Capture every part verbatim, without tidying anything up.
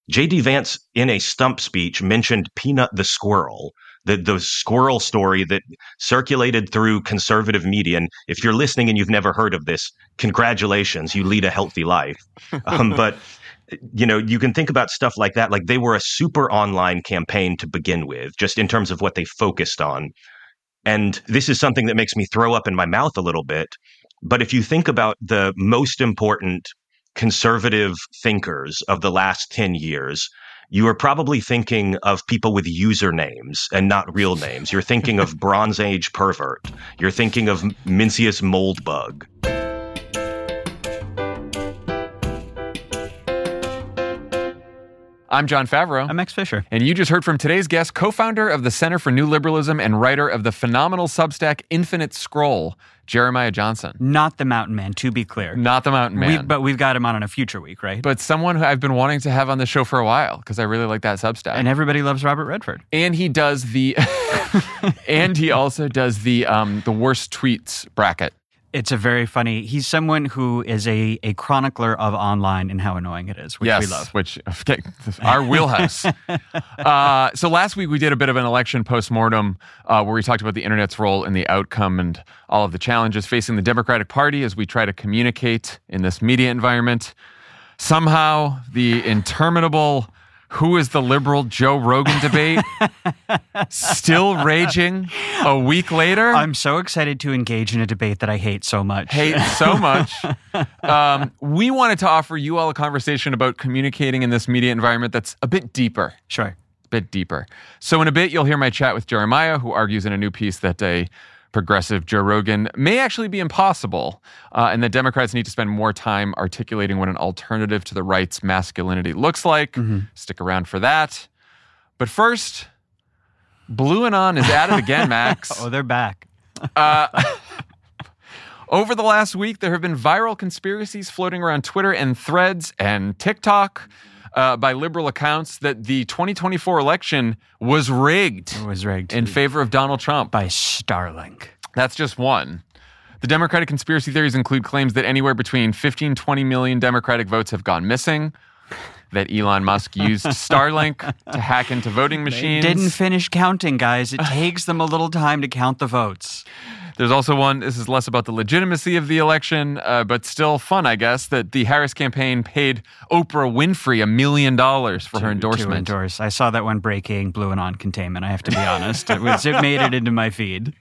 J D Vance, in a stump speech, mentioned Peanut the squirrel, the, the squirrel story that circulated through conservative media. And if you're listening and you've never heard of this, congratulations, you lead a healthy life. Um, but, you know, you can think about stuff like that. Like they were a super online campaign to begin with, just in terms of what they focused on. And this is something that makes me throw up in my mouth a little bit. But if you think about the most important conservative thinkers of the last ten years, you are probably thinking of people with usernames and not real names. You're thinking of Bronze Age pervert. You're thinking of Mincius Moldbug. I'm John Favreau. I'm Max Fisher. And you just heard from today's guest, co-founder of the Center for New Liberalism and writer of the phenomenal Substack Infinite Scroll, Jeremiah Johnson. Not the Mountain Man, to be clear. Not the Mountain Man. We, but we've got him on in a future week, right? But someone who I've been wanting to have on the show for a while, because I really like that Substack. And everybody loves Robert Redford. And he does the... and he also does the um, the worst tweets bracket. It's a very funny... He's someone who is a, a chronicler of online and how annoying it is, which yes, we love. which our wheelhouse. uh, so last week we did a bit of an election postmortem uh, where we talked about the internet's role in the outcome and all of the challenges facing the Democratic Party as we try to communicate in this media environment. Somehow the interminable... Who is the liberal Joe Rogan debate still raging a week later? I'm so excited to engage in a debate that I hate so much. Hate so much. Um, we wanted to offer you all a conversation about communicating in this media environment that's a bit deeper. Sure. A bit deeper. So in a bit, you'll hear my chat with Jeremiah, who argues in a new piece that a progressive Joe Rogan may actually be impossible, uh, and that Democrats need to spend more time articulating what an alternative to the right's masculinity looks like. Mm-hmm. Stick around for that. But first, Blue Anon is at it again, Max. Oh, they're back. uh, over the last week, there have been viral conspiracies floating around Twitter and Threads and TikTok Uh, by liberal accounts that the twenty twenty-four election was rigged. It was rigged. In favor of Donald Trump. By Starlink. That's just one. The Democratic conspiracy theories include claims that anywhere between fifteen, twenty million Democratic votes have gone missing, that Elon Musk used Starlink to hack into voting machines. They didn't finish counting, guys. It takes them a little time to count the votes. There's also one, this is less about the legitimacy of the election, uh, but still fun, I guess, that the Harris campaign paid Oprah Winfrey a million dollars for to, her endorsement. To endorse. I saw that one breaking Blue Anon containment, I have to be honest. It, was, it made it into my feed.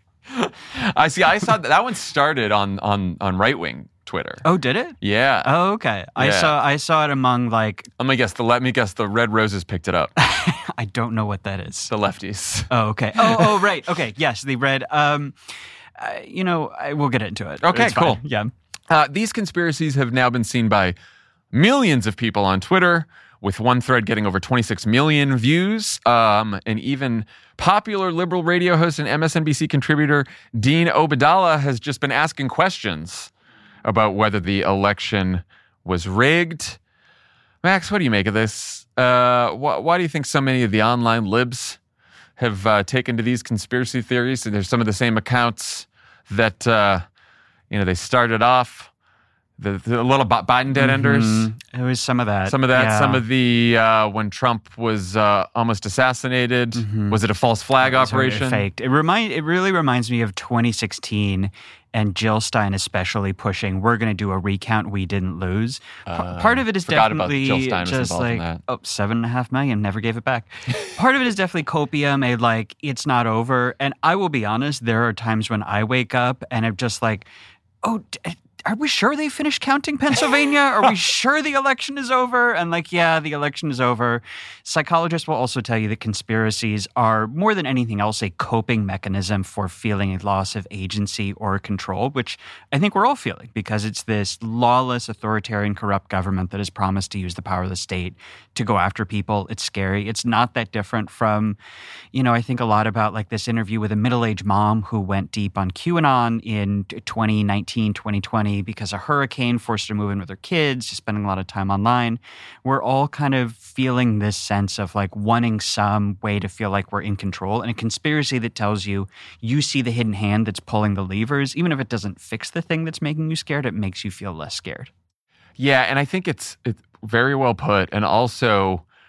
I see. I saw that, that one started on, on, on right-wing Twitter. Oh, did it? Yeah. Oh, okay. I yeah. saw I saw it among like... Let me guess. The, let me guess. The Red Roses picked it up. I don't know what that is. The lefties. Oh, okay. Oh, oh, right. Okay. Yes, the red... Um, Uh, you know, I, we'll get into it. Okay, it's cool. Fine. Yeah. Uh, these conspiracies have now been seen by millions of people on Twitter, with one thread getting over twenty-six million views. Um, and even popular liberal radio host and M S N B C contributor Dean Obeidallah has just been asking questions about whether the election was rigged. Max, what do you make of this? Uh, wh- why do you think so many of the online libs have uh, taken to these conspiracy theories? And there's some of the same accounts that, uh, you know, they started off, the, the little Biden dead enders. Mm-hmm. It was some of that. Some of that. Yeah. Some of the, uh, when Trump was uh, almost assassinated. Mm-hmm. Was it a false flag it was operation? Faked. It, remind, it really reminds me of twenty sixteen and Jill Stein especially pushing, we're going to do a recount we didn't lose. Uh, Part of it is definitely just like, oh, seven and a half million, never gave it back. Part of it is definitely copium, a like, it's not over. And I will be honest, there are times when I wake up and I'm just like, oh, d- are we sure they finished counting Pennsylvania? Are we sure the election is over? And like, yeah, the election is over. Psychologists will also tell you that conspiracies are, more than anything else, a coping mechanism for feeling a loss of agency or control, which I think we're all feeling because it's this lawless, authoritarian, corrupt government that has promised to use the power of the state to go after people. It's scary. It's not that different from, you know, I think a lot about like this interview with a middle-aged mom who went deep on QAnon in twenty nineteen, twenty twenty because a hurricane forced her to move in with her kids, just spending a lot of time online. We're all kind of feeling this sense of like wanting some way to feel like we're in control, and a conspiracy that tells you you see the hidden hand that's pulling the levers. Even if it doesn't fix the thing that's making you scared, it makes you feel less scared. Yeah, and I think it's it's very well put. And also,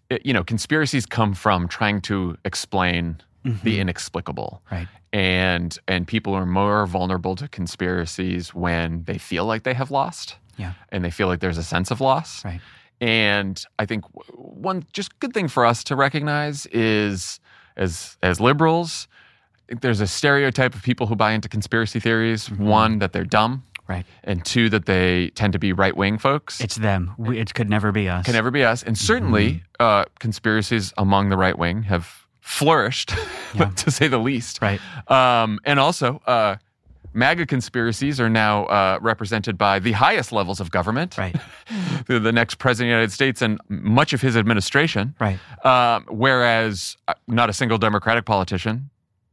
it, you know, conspiracies come from trying to explain mm-hmm. the inexplicable. Right. And and people are more vulnerable to conspiracies when they feel like they have lost. Yeah. And they feel like there's a sense of loss. Right. And I think one just good thing for us to recognize is, as as liberals, there's a stereotype of people who buy into conspiracy theories. Mm-hmm. One, that they're dumb. Right. And two, that they tend to be right-wing folks. It's them. We, it could never be us. Can never be us. And certainly, mm-hmm. uh, conspiracies among the right wing have flourished, yeah. to say the least. Right. Um, and also, uh, MAGA conspiracies are now uh, represented by the highest levels of government. Right. the, the next president of the United States and much of his administration. Right. Um, whereas not a single Democratic politician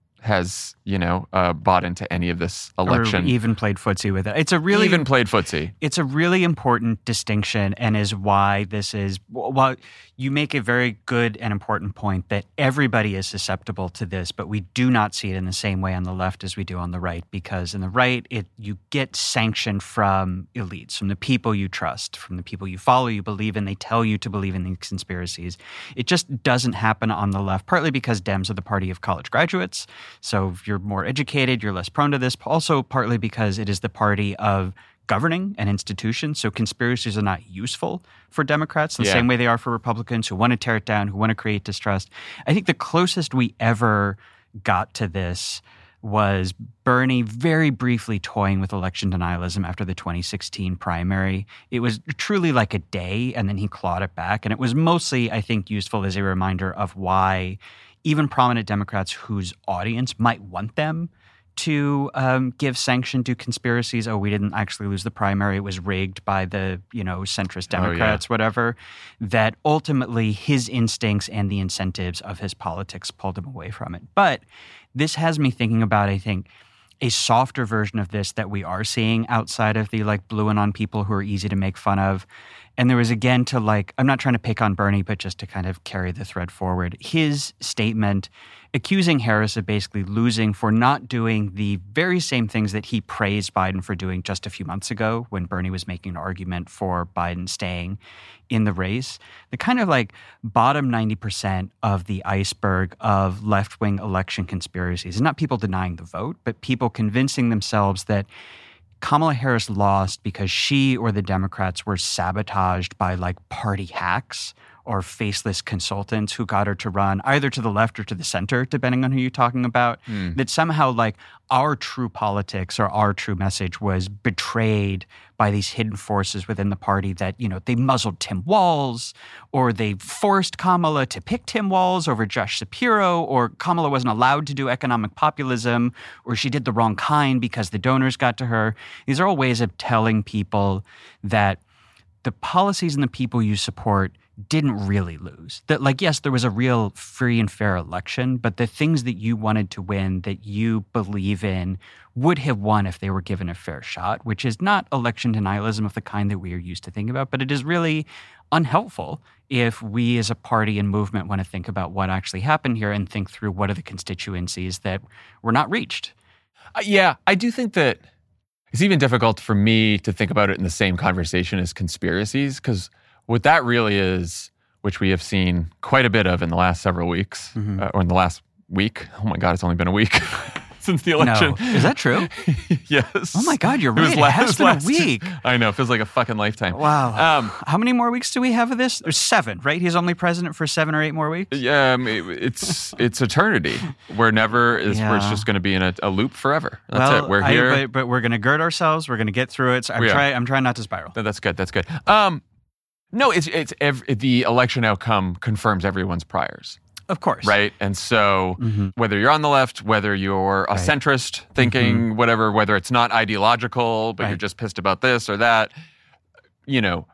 has, you know, uh, bought into any of this election. Or even played footsie with it. It's a really even played footsie. It's a really important distinction, and is why this is. Well, you make a very good and important point that everybody is susceptible to this, but we do not see it in the same way on the left as we do on the right. Because in the right, it you get sanction from elites, from the people you trust, from the people you follow, you believe in. They tell you to believe in these conspiracies. It just doesn't happen on the left. Partly because Dems are the party of college graduates. So if you're more educated, you're less prone to this. Also partly because it is the party of governing and institutions. So conspiracies are not useful for Democrats in the yeah. same way they are for Republicans who want to tear it down, who want to create distrust. I think the closest we ever got to this was Bernie very briefly toying with election denialism after the twenty sixteen primary. It was truly like a day, and then he clawed it back. And it was mostly, I think, useful as a reminder of why even prominent Democrats whose audience might want them to um, give sanction to conspiracies. Oh, we didn't actually lose the primary. It was rigged by the, you know, centrist Democrats, oh, yeah. whatever. That ultimately his instincts and the incentives of his politics pulled him away from it. But this has me thinking about, I think, a softer version of this that we are seeing outside of the like bluing on people who are easy to make fun of. And there was, again, to like, I'm not trying to pick on Bernie, but just to kind of carry the thread forward. His statement accusing Harris of basically losing for not doing the very same things that he praised Biden for doing just a few months ago when Bernie was making an argument for Biden staying in the race. The kind of like bottom ninety percent of the iceberg of left-wing election conspiracies is not people denying the vote, but people convincing themselves that Kamala Harris lost because she or the Democrats were sabotaged by like party hacks or faceless consultants who got her to run either to the left or to the center, depending on who you're talking about. Mm. That somehow like our true politics or our true message was betrayed by these hidden forces within the party that, you know, they muzzled Tim Walz, or they forced Kamala to pick Tim Walz over Josh Shapiro, or Kamala wasn't allowed to do economic populism, or she did the wrong kind because the donors got to her. These are all ways of telling people that the policies and the people you support didn't really lose. That, like, yes, there was a real free and fair election, but the things that you wanted to win, that you believe in, would have won if they were given a fair shot, which is not election denialism of the kind that we are used to thinking about, but it is really unhelpful if we as a party and movement want to think about what actually happened here and think through what are the constituencies that were not reached. Uh, yeah, I do think that it's even difficult for me to think about it in the same conversation as conspiracies, because what that really is, which we have seen quite a bit of in the last several weeks, mm-hmm. uh, or in the last week. Oh my God, it's only been a week since the election. No. Is that true? Yes. Oh my God, you're right. It, it has been a week. I know. It feels like a fucking lifetime. Wow. Um, How many more weeks do we have of this? There's seven, right? He's only president for seven or eight more weeks? Yeah, I mean, it's it's eternity. We're never, it's, yeah. we're just going to be in a, a loop forever. That's well, it. We're here. I, but, but we're going to gird ourselves. We're going to get through it. So I'm, try, I'm trying not to spiral. That's good. That's good. Um, No, it's it's every, the election outcome confirms everyone's priors. Of course. Right? And so mm-hmm. whether you're on the left, whether you're a right. centrist thinking, mm-hmm. whatever, whether it's not ideological, but right. you're just pissed about this or that, you know,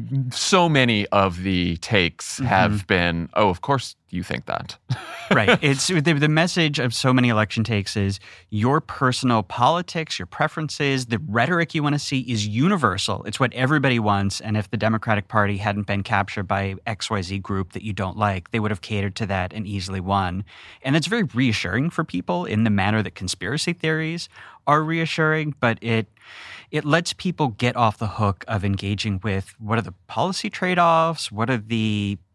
so many of the takes mm-hmm. have been, oh, of course you think that. Right. It's the, the message of so many election takes is your personal politics, your preferences, the rhetoric you want to see is universal. It's what everybody wants. And if the Democratic Party hadn't been captured by X Y Z group that you don't like, they would have catered to that and easily won. And it's very reassuring for people in the manner that conspiracy theories are reassuring, but it it lets people get off the hook of engaging with what are the policy trade-offs, what are the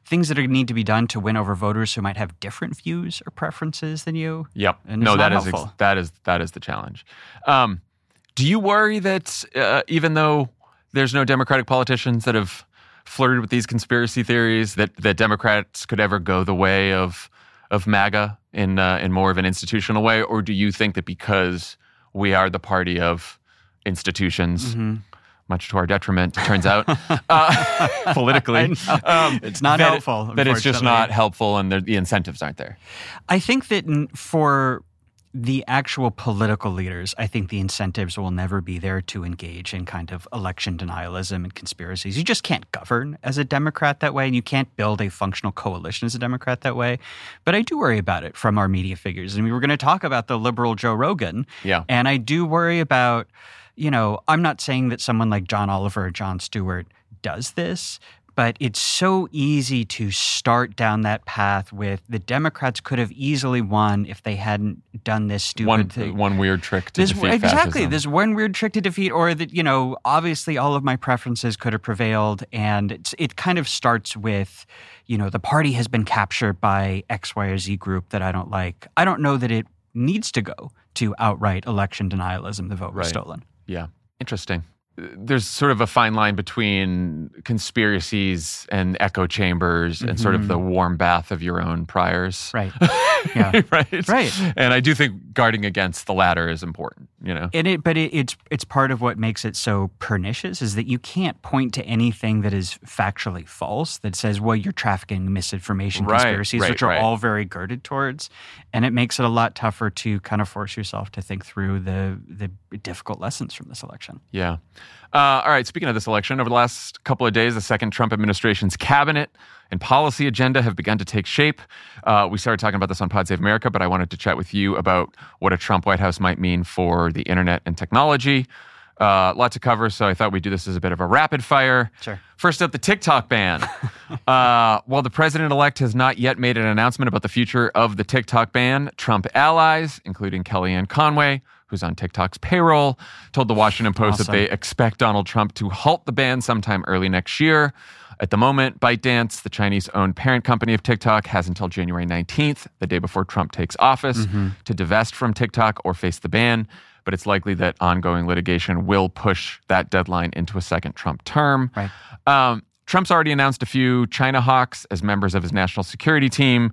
things that are need to be done to win over voters who might have different views or preferences than you. Yep. And no, that is, ex- that is that is the challenge. Um, do you worry that uh, even though there's no Democratic politicians that have flirted with these conspiracy theories, that, that Democrats could ever go the way of of MAGA in uh, in more of an institutional way? Or do you think that because we are the party of institutions, mm-hmm. much to our detriment, it turns out, uh, politically, um, it's not that helpful. It, that it's just not helpful and the incentives aren't there? I think that for the actual political leaders, I think the incentives will never be there to engage in kind of election denialism and conspiracies. You just can't govern as a Democrat that way, and you can't build a functional coalition as a Democrat that way. But I do worry about it from our media figures. And we were going to talk about the liberal Joe Rogan. Yeah. And I do worry about, you know, I'm not saying that someone like John Oliver or Jon Stewart does this, but it's so easy to start down that path with the Democrats could have easily won if they hadn't done this stupid one, thing. One weird trick to this, defeat exactly, fascism. This one weird trick to defeat, or that, you know, obviously all of my preferences could have prevailed. And it's, it kind of starts with, you know, the party has been captured by X, Y, or Z group that I don't like. I don't know that it needs to go to outright election denialism. The vote was right. stolen. Yeah. Interesting. There's sort of a fine line between conspiracies and echo chambers mm-hmm. and sort of the warm bath of your own priors. Right. Yeah. right. Right. And I do think guarding against the latter is important, you know. And it, but it, it's it's part of what makes it so pernicious is that you can't point to anything that is factually false that says, well, you're trafficking misinformation right, conspiracies, right, which are right. all very girded towards. And it makes it a lot tougher to kind of force yourself to think through the the difficult lessons from this election. Yeah. Uh, all right, speaking of this election, over the last couple of days, the second Trump administration's cabinet and policy agenda have begun to take shape. Uh, we started talking about this on Pod Save America, but I wanted to chat with you about what a Trump White House might mean for the internet and technology. A uh, lot to cover, so I thought we'd do this as a bit of a rapid fire. Sure. First up, the TikTok ban. uh, while the president-elect has not yet made an announcement about the future of the TikTok ban, Trump allies, including Kellyanne Conway, who's on TikTok's payroll, told the Washington Post awesome. that they expect Donald Trump to halt the ban sometime early next year. At the moment, ByteDance, the Chinese-owned parent company of TikTok, has until January nineteenth, the day before Trump takes office, mm-hmm. to divest from TikTok or face the ban. But it's likely that ongoing litigation will push that deadline into a second Trump term. Right. Um, Trump's already announced a few China hawks as members of his national security team.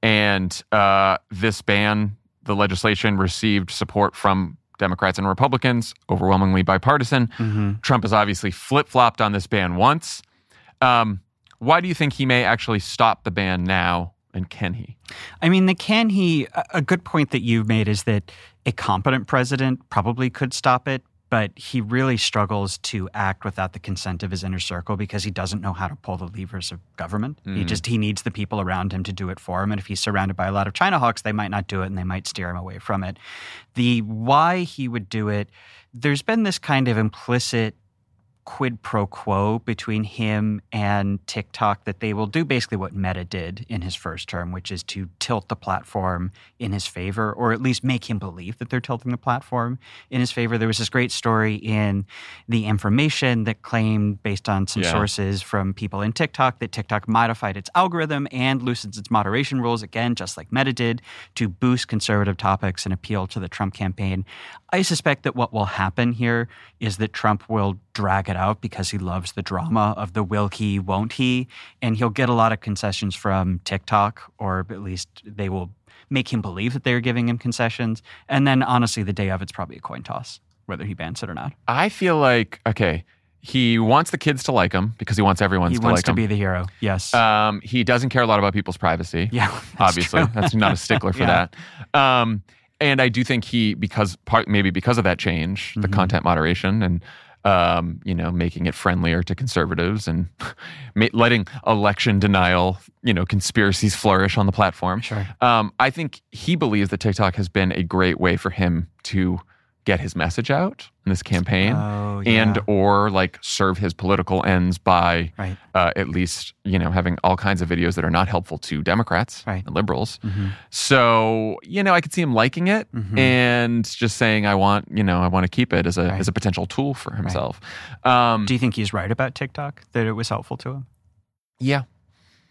And uh, this ban, the legislation, received support from Democrats and Republicans, overwhelmingly bipartisan. Mm-hmm. Trump has obviously flip-flopped on this ban once. Um, why do you think he may actually stop the ban now, and can he? I mean, the can he, a good point that you've made is that a competent president probably could stop it, but he really struggles to act without the consent of his inner circle because he doesn't know how to pull the levers of government. Mm-hmm. He just, he needs the people around him to do it for him. And if he's surrounded by a lot of China hawks, they might not do it and they might steer him away from it. The why he would do it, there's been this kind of implicit quid pro quo between him and TikTok that they will do basically what Meta did in his first term, which is to tilt the platform in his favor, or at least make him believe that they're tilting the platform in his favor. There was this great story in The Information that claimed, based on some yeah. sources from people in TikTok, that TikTok modified its algorithm and loosens its moderation rules, again, just like Meta did, to boost conservative topics and appeal to the Trump campaign. I suspect that what will happen here is that Trump will drag it out because he loves the drama of the will he, won't he, and he'll get a lot of concessions from TikTok, or at least they will make him believe that they're giving him concessions. And then honestly, the day of, it's probably a coin toss, whether he bans it or not. I feel like, okay, he wants the kids to like him because he wants everyone to like him. He wants to be the hero, yes. Um, he doesn't care a lot about people's privacy. Yeah, that's obviously. true. That's not a stickler for yeah. that. Um, and I do think he, because part maybe because of that change, the mm-hmm. content moderation and Um, you know, making it friendlier to conservatives and letting election denial, you know, conspiracies flourish on the platform. Sure. Um, I think he believes that TikTok has been a great way for him to get his message out in this campaign oh, yeah. and or like serve his political ends by right. uh, at least, you know, having all kinds of videos that are not helpful to Democrats right. and liberals. Mm-hmm. So, you know, I could see him liking it mm-hmm. and just saying, I want, you know, I want to keep it as a right. as a potential tool for himself. Right. Um, Do you think he's right about TikTok, that it was helpful to him? Yeah.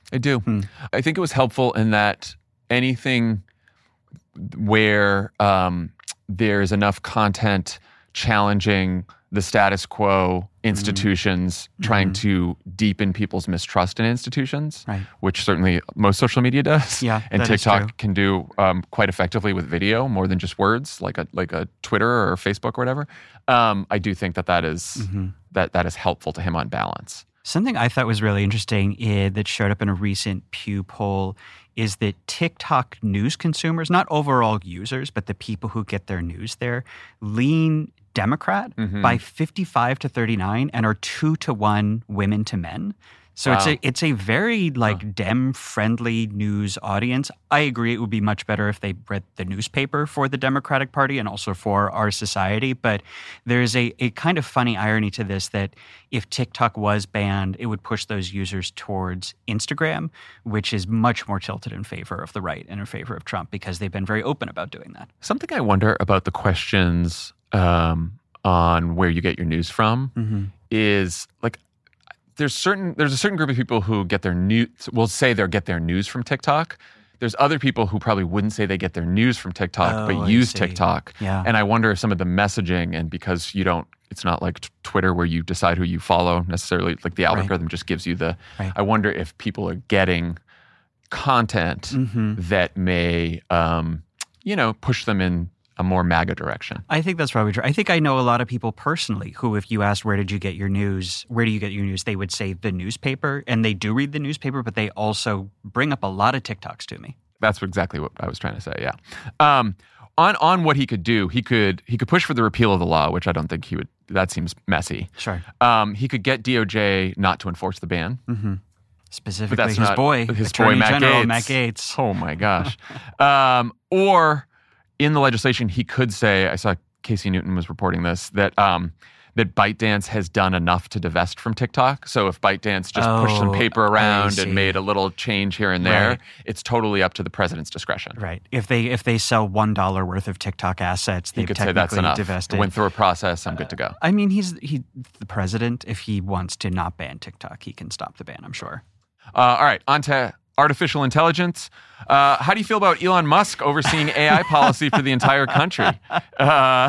I do. Hmm. I think it was helpful in that anything where um, there's enough content challenging the status quo institutions, mm-hmm. trying to deepen people's mistrust in institutions, right. which certainly most social media does. Yeah, and that TikTok is true. can do um, quite effectively with video, more than just words, like a like a Twitter or Facebook or whatever. Um, I do think that that is, mm-hmm. that that is helpful to him on balance. Something I thought was really interesting is, that showed up in a recent Pew poll is that TikTok news consumers, not overall users, but the people who get their news there, lean Democrat mm-hmm. by fifty-five to thirty-nine and are two to one women to men. So wow. it's a it's a very like huh. Dem-friendly news audience. I agree it would be much better if they read the newspaper for the Democratic Party and also for our society. But there's a, a kind of funny irony to this that if TikTok was banned, it would push those users towards Instagram, which is much more tilted in favor of the right and in favor of Trump because they've been very open about doing that. Something I wonder about the questions um, on where you get your news from mm-hmm. is like, There's certain there's a certain group of people who get their news will say they get their news from TikTok. There's other people who probably wouldn't say they get their news from TikTok, oh, but use TikTok. Yeah. And I wonder if some of the messaging, and because you don't, it's not like t- Twitter where you decide who you follow necessarily, like the algorithm right. just gives you the, right. I wonder if people are getting content mm-hmm. that may, um, you know, push them in a more MAGA direction. I think that's probably true. I think I know a lot of people personally who, if you asked where did you get your news, where do you get your news, they would say the newspaper, and they do read the newspaper, but they also bring up a lot of TikToks to me. That's exactly what I was trying to say. Yeah. Um, on on what he could do, he could he could push for the repeal of the law, which I don't think he would. That seems messy. Sure. Um, he could get D O J not to enforce the ban. Mm-hmm. Specifically, but that's his not, boy, his Attorney boy Matt General Gaetz. Matt Gaetz. Oh my gosh. um, or in the legislation, he could say, I saw Casey Newton was reporting this, that um, that ByteDance has done enough to divest from TikTok. So if ByteDance just oh, pushed some paper around and made a little change here and there, right. it's totally up to the president's discretion. Right. If they if they sell one dollar worth of TikTok assets, they've he could technically say that's enough. divested. Went through a process, I'm good to go. I mean, he's he the president. If he wants to not ban TikTok, he can stop the ban, I'm sure. Uh, all right, on to artificial intelligence. Uh, how do you feel about Elon Musk overseeing A I policy for the entire country? Uh,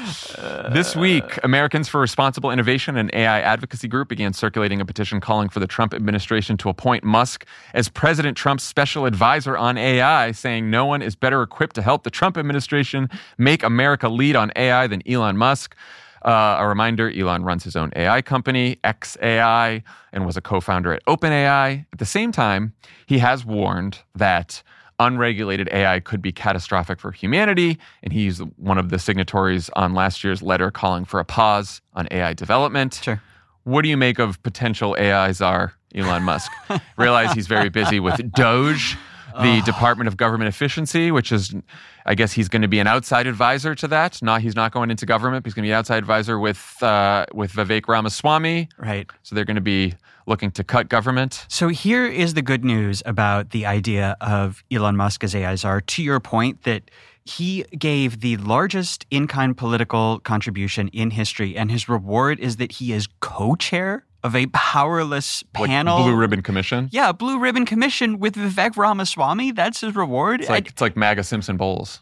this week, Americans for Responsible Innovation, an A I advocacy group, began circulating a petition calling for the Trump administration to appoint Musk as President Trump's special advisor on A I, saying no one is better equipped to help the Trump administration make America lead on A I than Elon Musk. Uh, a reminder, Elon runs his own A I company, X A I, and was a co-founder at OpenAI. At the same time, he has warned that unregulated A I could be catastrophic for humanity, and he's one of the signatories on last year's letter calling for a pause on A I development. Sure. What do you make of potential A I czar Elon Musk? Realize he's very busy with Doge, the oh. Department of Government Efficiency, which is, I guess he's going to be an outside advisor to that. Not He's not going into government, but he's going to be an outside advisor with uh, with Vivek Ramaswamy. Right. So they're going to be looking to cut government. So here is the good news about the idea of Elon Musk as A I czar. To your point that he gave the largest in-kind political contribution in history, and his reward is that he is co-chair of a powerless panel. Like Blue Ribbon Commission? Yeah, Blue Ribbon Commission with Vivek Ramaswamy. That's his reward. It's like, I, it's like MAGA Simpson Bowles.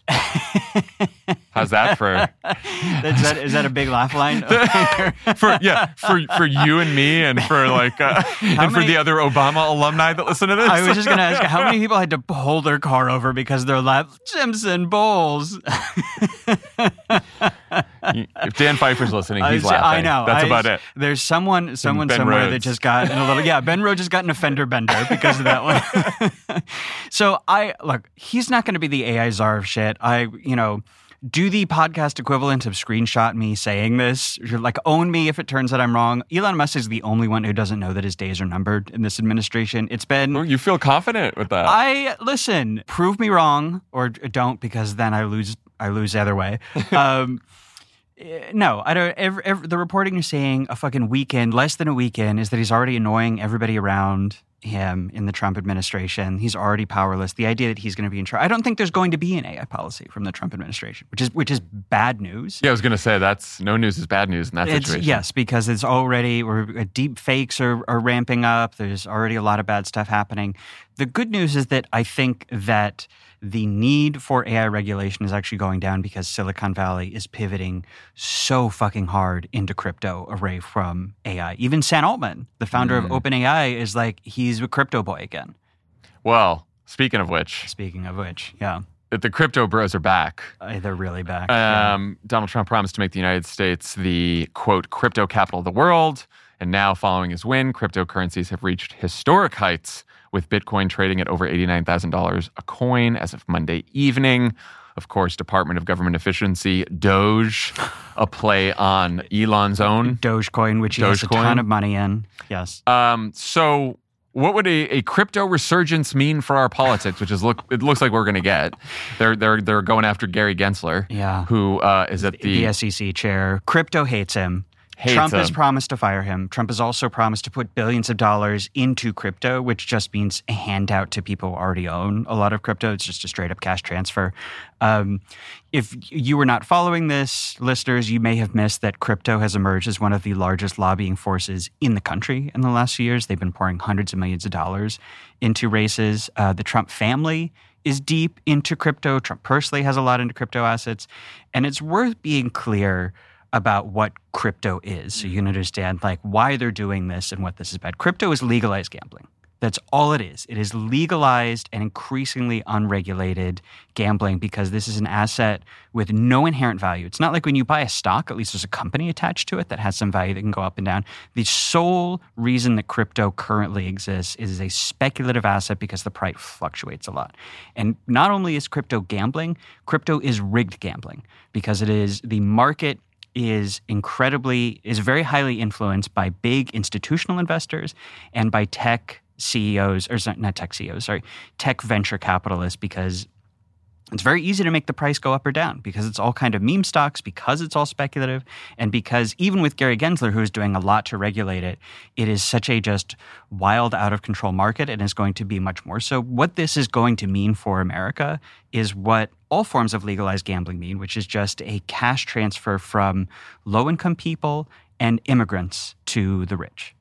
How's that for... is, that, is that a big laugh line? for Yeah, for for you and me and for like uh, and many, for the other Obama alumni that listen to this. I was just going to ask, how many people had to pull their car over because they're like, Simpson Bowles? If Dan Pfeiffer's listening, he's I, laughing. I know. That's I, about it. There's someone someone Ben somewhere Rhodes. that just got in a little... Yeah, Ben Rhodes just got an offender bender because of that one. So I... Look, he's not going to be the A I czar of shit. I, you know... Do the podcast equivalent of screenshot me saying this. You're like, own me if it turns out I'm wrong. Elon Musk is the only one who doesn't know that his days are numbered in this administration. It's been... Well, you feel confident with that. I, listen, prove me wrong or don't, because then I lose I lose either way. Um, no, I don't. Every, every, the reporting is saying a fucking weekend, less than a weekend, is that he's already annoying everybody around him in the Trump administration. He's already powerless. The idea that he's going to be in charge. I don't think there's going to be an A I policy from the Trump administration, which is which is bad news. Yeah, I was going to say that's no news is bad news in that it's, situation. Yes, because it's already or deep fakes are, are ramping up. There's already a lot of bad stuff happening. The good news is that I think that the need for A I regulation is actually going down because Silicon Valley is pivoting so fucking hard into crypto away from A I. Even Sam Altman, the founder mm. of OpenAI, is like, he's a crypto boy again. Well, speaking of which. Speaking of which, yeah. The crypto bros are back. Uh, they're really back. Um, yeah. Donald Trump promised to make the United States the, quote, crypto capital of the world. And now, following his win, cryptocurrencies have reached historic heights, with Bitcoin trading at over eighty-nine thousand dollars a coin as of Monday evening. Of course, Department of Government Efficiency, Doge, a play on Elon's own. Dogecoin, which he has a ton of money in. Yes. Um, so what would a, a crypto resurgence mean for our politics, which is look it looks like we're going to get? They're they're they're going after Gary Gensler, yeah. who uh, is at the... the S E C chair. Crypto hates him. Hates Trump him. has promised to fire him. Trump has also promised to put billions of dollars into crypto, which just means a handout to people who already own a lot of crypto. It's just a straight up cash transfer. Um, if you were not following this, listeners, you may have missed that crypto has emerged as one of the largest lobbying forces in the country in the last few years. They've been pouring hundreds of millions of dollars into races. Uh, the Trump family is deep into crypto. Trump personally has a lot into crypto assets. And it's worth being clear about what crypto is, so you can understand like why they're doing this and what this is about. Crypto is legalized gambling. That's all it is. It is legalized and increasingly unregulated gambling because this is an asset with no inherent value. It's not like when you buy a stock, at least there's a company attached to it that has some value that can go up and down. The sole reason that crypto currently exists is a speculative asset because the price fluctuates a lot. And not only is crypto gambling, crypto is rigged gambling because it is the market is incredibly, is very highly influenced by big institutional investors and by tech C E Os, or not tech C E Os, sorry, tech venture capitalists, because it's very easy to make the price go up or down because it's all kind of meme stocks, because it's all speculative, and because even with Gary Gensler, who's doing a lot to regulate it, it is such a just wild, out of control market and is going to be much more. So what this is going to mean for America is what all forms of legalized gambling mean, which is just a cash transfer from low-income people and immigrants to the rich.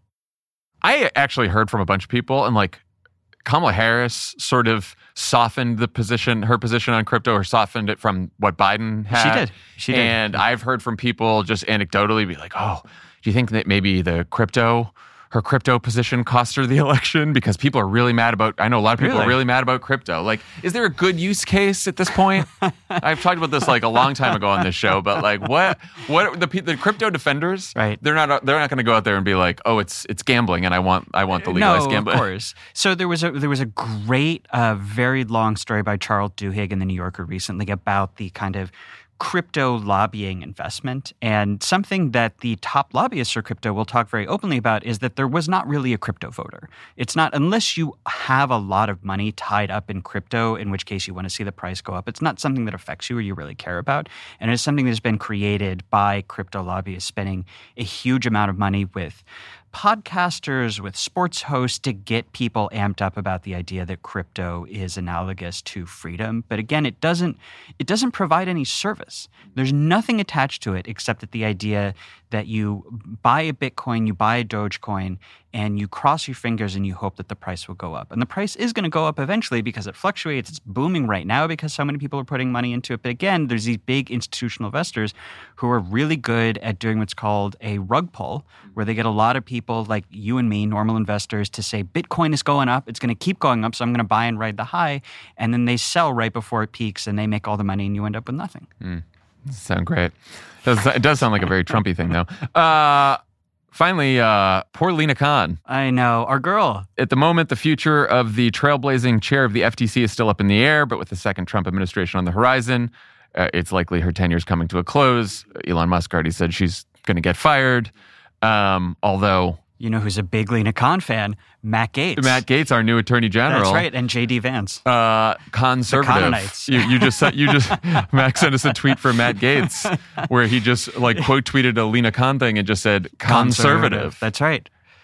I actually heard from a bunch of people, and like Kamala Harris sort of softened the position, her position on crypto, or softened it from what Biden had. She did. She did. And I've heard from people just anecdotally be like, oh, do you think that maybe the crypto, her crypto position cost her the election? Because people are really mad about, I know a lot of people really? are really mad about crypto. Like, is there a good use case at this point? I've talked about this like a long time ago on this show, but like what, what the the crypto defenders, right? They're not, they're not going to go out there and be like, oh, it's, it's gambling and I want, I want the legalized no, gambling. Of course. So there was a, there was a great, uh, very long story by Charles Duhigg in the New Yorker recently about the kind of crypto lobbying investment. And something that the top lobbyists for crypto will talk very openly about is that there was not really a crypto voter. It's not, unless you have a lot of money tied up in crypto, in which case you want to see the price go up, it's not something that affects you or you really care about. And it's something that's been created by crypto lobbyists spending a huge amount of money with podcasters, with sports hosts to get people amped up about the idea that crypto is analogous to freedom. But again, it doesn't it doesn't provide any service. There's nothing attached to it except that the idea that you buy a Bitcoin, you buy a Dogecoin, and you cross your fingers and you hope that the price will go up. And the price is going to go up eventually because it fluctuates. It's booming right now because so many people are putting money into it. But again, there's these big institutional investors who are really good at doing what's called a rug pull, where they get a lot of people like you and me, normal investors, to say, Bitcoin is going up. It's going to keep going up, so I'm going to buy and ride the high. And then they sell right before it peaks and they make all the money and you end up with nothing. Mm. Sound great. It does, it does sound like a very Trumpy thing, though. Uh, finally, uh, poor Lina Khan. I know. Our girl. At the moment, the future of the trailblazing chair of the F T C is still up in the air, but with the second Trump administration on the horizon, uh, it's likely her tenure's coming to a close. Elon Musk already said she's going to get fired, um, although... You know who's a big Lina Khan fan? Matt Gaetz. Matt Gaetz, our new Attorney General. That's right, and J D Vance. Uh, conservative. The you, you just you just Max sent us a tweet from Matt Gaetz where he just like quote tweeted a Lina Khan thing and just said conservative. conservative. That's right.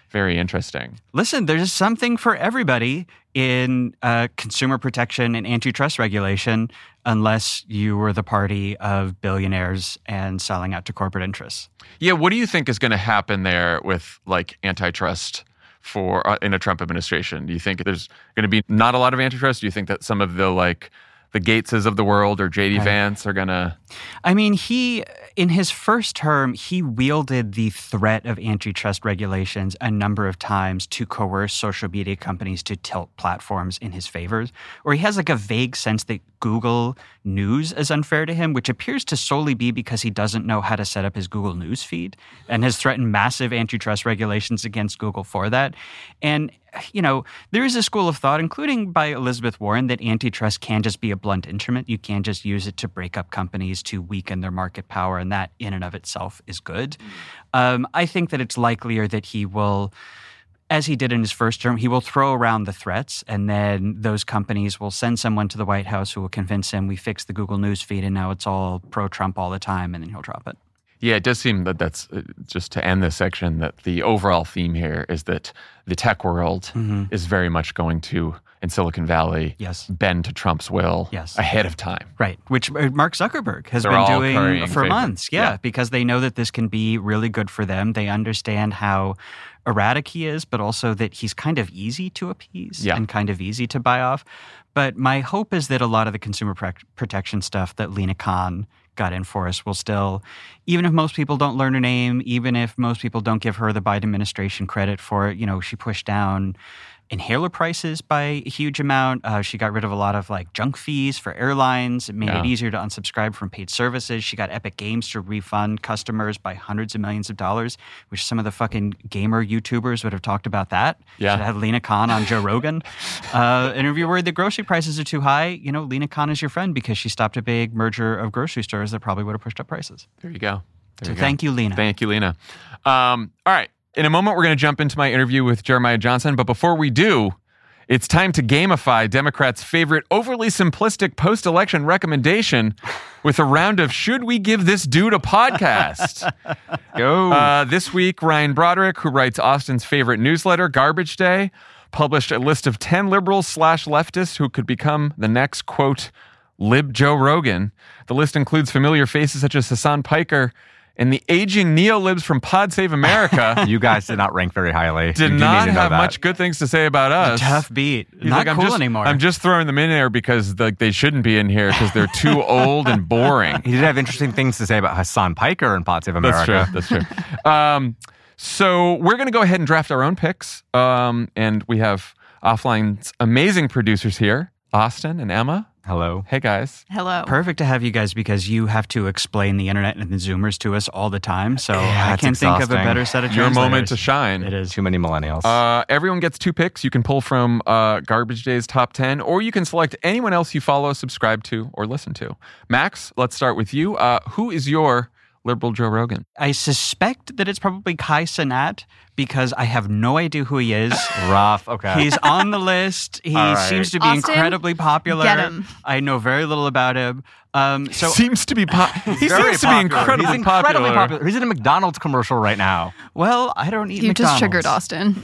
Very interesting. Listen, there's something for everybody in uh, consumer protection and antitrust regulation, unless you were the party of billionaires and selling out to corporate interests. Yeah, what do you think is going to happen there with like antitrust for uh, in a Trump administration? Do you think there's going to be not a lot of antitrust? Do you think that some of the like the Gateses of the world or J D Vance are going to... I mean, he, in his first term, he wielded the threat of antitrust regulations a number of times to coerce social media companies to tilt platforms in his favor. Or he has like a vague sense that Google News is unfair to him, which appears to solely be because he doesn't know how to set up his Google News feed and has threatened massive antitrust regulations against Google for that. And, you know, there is a school of thought, including by Elizabeth Warren, that antitrust can just be a blunt instrument. You can just use it to break up companies, to weaken their market power, and that in and of itself is good. Um, I think that it's likelier that he will, as he did in his first term, he will throw around the threats, and then those companies will send someone to the White House who will convince him we fixed the Google News feed and now it's all pro-Trump all the time, and then he'll drop it. Yeah, it does seem that that's, uh, just to end this section, that the overall theme here is that the tech world mm-hmm. is very much going to, in Silicon Valley, yes. bend to Trump's will yes. ahead of time. Right, which Mark Zuckerberg has They're been all doing for favor. months. Yeah, yeah, because they know that this can be really good for them. They understand how erratic he is, but also that he's kind of easy to appease yeah. and kind of easy to buy off. But my hope is that a lot of the consumer pre- protection stuff that Lina Khan got in for us will still, even if most people don't learn her name, even if most people don't give her the Biden administration credit for it, you know, she pushed down inhaler prices by a huge amount. Uh, she got rid of a lot of like junk fees for airlines. It made yeah. it easier to unsubscribe from paid services. She got Epic Games to refund customers by hundreds of millions of dollars, which some of the fucking gamer YouTubers would have talked about that. Yeah. Should have Lina Khan on Joe Rogan. uh, and if you're worried that grocery prices are too high, you know, Lina Khan is your friend because she stopped a big merger of grocery stores that probably would have pushed up prices. There you go. There so you thank go. you, Lina. Thank you, Lina. Um, all right. In a moment, we're going to jump into my interview with Jeremiah Johnson. But before we do, it's time to gamify Democrats' favorite overly simplistic post-election recommendation with a round of Should We Give This Dude a Podcast? Go. Uh, this week, Ryan Broderick, who writes Austin's favorite newsletter, Garbage Day, published a list of ten liberals slash leftists who could become the next, quote, Lib Joe Rogan. The list includes familiar faces such as Hassan Piker and the aging neo-libs from Pod Save America. You guys did not rank very highly. Did not have much good things to say about us. A tough beat. He's not like, I'm cool just, anymore. I'm just throwing them in there because like, they shouldn't be in here because they're too old and boring. He did have interesting things to say about Hassan Piker and Pod Save America. That's true. That's true. um, so we're going to go ahead and draft our own picks. Um, and we have Offline's amazing producers here, Austin and Emma. Hello. Hey, guys. Hello. Perfect to have you guys because you have to explain the internet and the Zoomers to us all the time. So yeah, I can't exhausting. think of a better set of Your translators. moment to shine. It is. Too many millennials. Uh, everyone gets two picks. You can pull from uh, Garbage Day's top ten, or you can select anyone else you follow, subscribe to, or listen to. Max, let's start with you. Uh, who is your liberal Joe Rogan? I suspect that it's probably Kai Cenat because I have no idea who he is. Rough. Okay. He's on the list. He right. seems to be Austin, incredibly popular. get him. I know very little about him. Um, so seems to be po- he Very seems to popular. be incredibly, He's incredibly popular. popular. He's in a McDonald's commercial right now. well, I don't eat You McDonald's. just triggered Austin.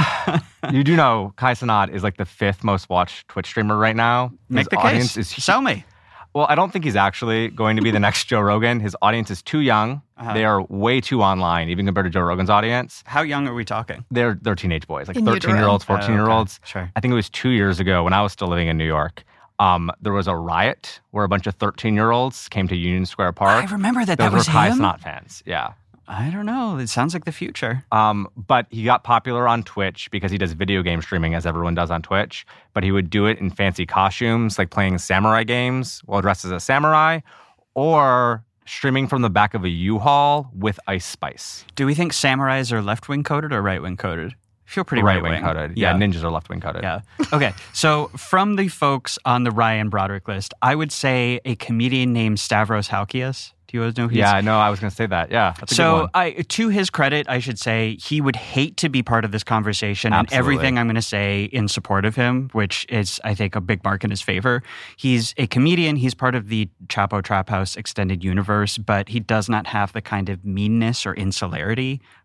You do know Kai Cenat is like the fifth most watched Twitch streamer right now. Make His the audience case. is Sell me. Well, I don't think he's actually going to be the next Joe Rogan. His audience is too young. Uh-huh. They are way too online, even compared to Joe Rogan's audience. How young are we talking? They're they're teenage boys, like In utero. thirteen-year-olds, Oh, okay. fourteen-year-olds. Sure. I think it was two years ago when I was still living in New York. Um, there was a riot where a bunch of thirteen-year-olds came to Union Square Park. I remember that. Those That was were Kai him? Cenat fans. Yeah. I don't know. It sounds like the future. Um, but he got popular on Twitch because he does video game streaming, as everyone does on Twitch. But he would do it in fancy costumes, like playing samurai games while dressed as a samurai, or streaming from the back of a U-Haul with Ice Spice. Do we think samurais are left-wing coded or right-wing coded? I feel pretty Right-wing right-wing. coded. Yeah, ninjas are left-wing coded. Yeah. Okay. So from the folks on the Ryan Broderick list, I would say a comedian named Stavros Halkias. Do you guys know who he is? Yeah, I know. I was going to say that. Yeah, that's a good So, one. I, to his credit, I should say he would hate to be part of this conversation and Absolutely. everything I'm going to say in support of him, which is, I think, a big mark in his favor. He's a comedian. He's part of the Chapo Trap House extended universe, but he does not have the kind of meanness or insularity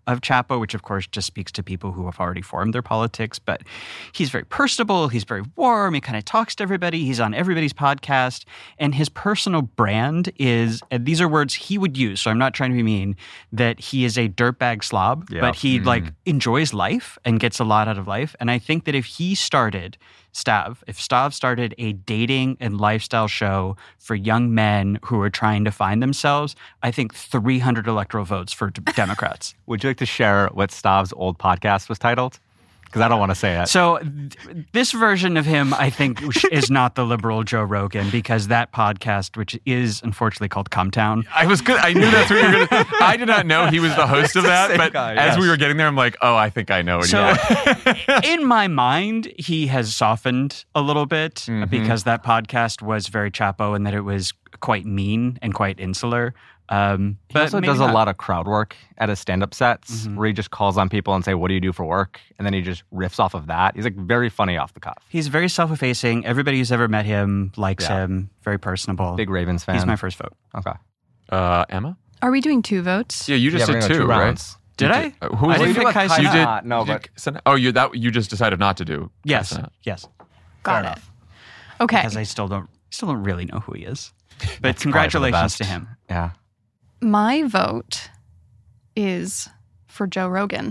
of Chapo, which of course just speaks to people who have already formed their politics. But he's very personable. He's very warm. He kind of talks to everybody. He's on everybody's podcast. And his personal brand is, and these are words he would use, so I'm not trying to be mean, that he is a dirtbag slob, yeah. but he mm. like enjoys life and gets a lot out of life. And I think that if he started Stav, if Stav started a dating and lifestyle show for young men who are trying to find themselves, I think three hundred electoral votes for d- Democrats. Would you like to share what Stav's old podcast was titled? Because I don't want to say it. So th- this version of him, I think, is not the liberal Joe Rogan, because that podcast, which is unfortunately called Cumtown. I was good. I knew that's what you were going to. I did not know he was the host of that, but guy, as yes. we were getting there, I'm like, oh, I think I know it. So in my mind, he has softened a little bit mm-hmm. because that podcast was very Chapo and that it was quite mean and quite insular. Um, he but also does not. a lot of crowd work at his stand-up sets mm-hmm. where he just calls on people and say, what do you do for work? And then he just riffs off of that. He's like very funny off the cuff. He's very self-effacing. Everybody who's ever met him likes yeah. him. Very personable. Big Ravens fan. He's my first vote. Okay. Uh, Emma? Are we doing two votes? Yeah, you just yeah, did two, two right? Rounds. Did I? Did, uh, who was I didn't pick Kai You did. Not, no, but did, oh, you that you just decided not to do. Yes. Kai yes. Got Fair it. Enough. Okay. Because I still don't still don't really know who he is. But congratulations to him. Yeah. My vote is for Joe Rogan.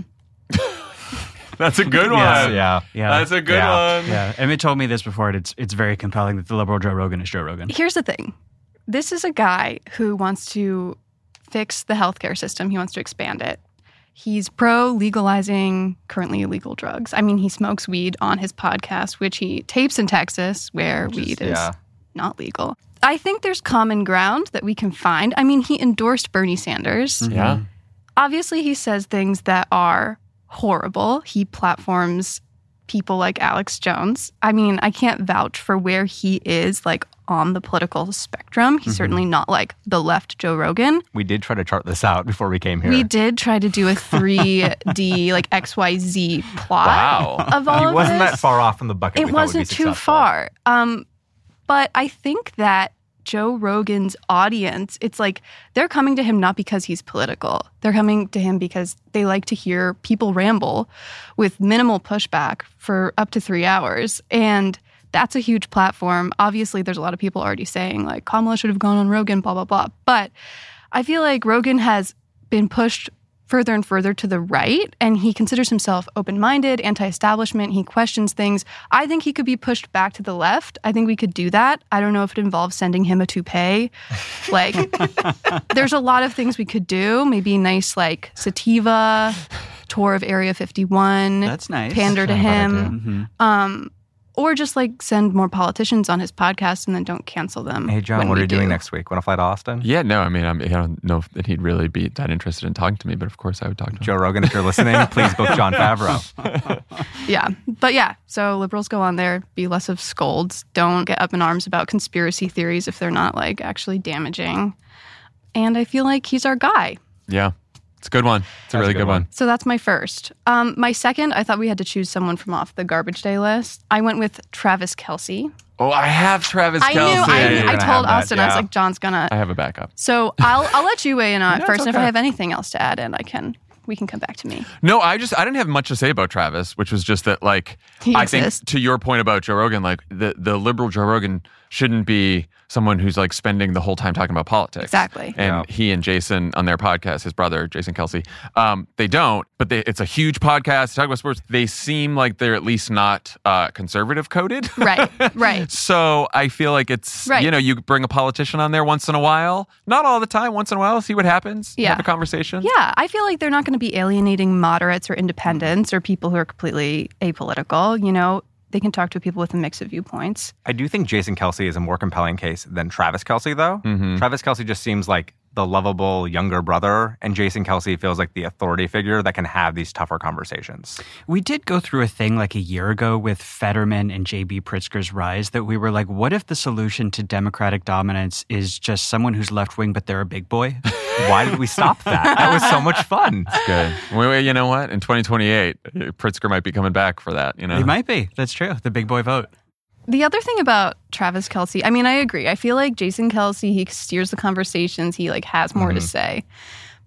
That's a good one. Yes, yeah. yeah. That's a good yeah. one. Yeah. Emmett told me this before, and it's it's very compelling that the liberal Joe Rogan is Joe Rogan. Here's the thing. This is a guy who wants to fix the healthcare system. He wants to expand it. He's pro legalizing currently illegal drugs. I mean, he smokes weed on his podcast, which he tapes in Texas, where which weed is, is yeah. not legal. I think there's common ground that we can find. I mean, he endorsed Bernie Sanders. Mm-hmm. Yeah. Obviously, he says things that are horrible. He platforms people like Alex Jones. I mean, I can't vouch for where he is, like, on the political spectrum. He's mm-hmm. certainly not, like, the left Joe Rogan. We did try to chart this out before we came here. We did try to do a three D, like, X Y Z plot wow. of all he of wasn't this. that far off from the bucket. It wasn't too far. Um, but I think that Joe Rogan's audience, it's like they're coming to him not because he's political. They're coming to him because they like to hear people ramble with minimal pushback for up to three hours. And that's a huge platform. Obviously, there's a lot of people already saying, like, Kamala should have gone on Rogan, blah, blah, blah. But I feel like Rogan has been pushed further and further to the right, and he considers himself open-minded, anti-establishment. He questions things. I think he could be pushed back to the left. I think we could do that. I don't know if it involves sending him a toupee. Like, there's a lot of things we could do. Maybe a nice, like, sativa, tour of Area fifty-one. That's nice. Pander That's to him. Mm-hmm. Um, or just, like, send more politicians on his podcast and then don't cancel them. Hey, John, what are you do. doing next week? Want to fly to Austin? Yeah, no, I mean, I'm, I don't know that he'd really be that interested in talking to me, but of course I would talk to him. Joe Rogan, if you're listening, please book Jon Favreau. Yeah, but yeah, so liberals go on there, be less of scolds. Don't get up in arms about conspiracy theories if they're not, like, actually damaging. And I feel like he's our guy. Yeah. It's a good one. It's a That's really a good good one. one. So that's my first. Um, my second, I thought we had to choose someone from off the garbage day list. I went with Travis Kelce. Oh, I have Travis I Kelce. knew. I, Yeah, I told Austin, that, yeah. I was like, John's gonna. I have a backup. So I'll I'll let you weigh in on it No, first, it's and if I okay. have anything else to add in, I can. We can come back to me. No, I just I didn't have much to say about Travis, which was just that, like, He I exists. think to your point about Joe Rogan, like the the liberal Joe Rogan shouldn't be someone who's like spending the whole time talking about politics. Exactly. And Yeah. he and Jason on their podcast, his brother Jason Kelce, um, they don't. But they, it's a huge podcast. They talk about sports. They seem like they're at least not uh, conservative coded. Right. Right. So I feel like it's, Right. you know, you bring a politician on there once in a while, not all the time, once in a while, see what happens. Yeah. Have a conversation. Yeah, I feel like they're not going to be alienating moderates or independents or people who are completely apolitical. You know, they can talk to people with a mix of viewpoints. I do think Jason Kelce is a more compelling case than Travis Kelce, though. Mhm. Travis Kelce just seems like the lovable younger brother, and Jason Kelce feels like the authority figure that can have these tougher conversations. We did go through a thing like a year ago with Fetterman and J B Pritzker's rise that we were like, what if the solution to Democratic dominance is just someone who's left-wing but they're a big boy? Why did we stop that? That was so much fun. Good. Wait, wait, you know what? In twenty twenty-eight, Pritzker might be coming back for that, you know? He might be. That's true. The big boy vote. The other thing about Travis Kelce, I mean, I agree. I feel like Jason Kelce, he steers the conversations. He like has more Mm-hmm. to say.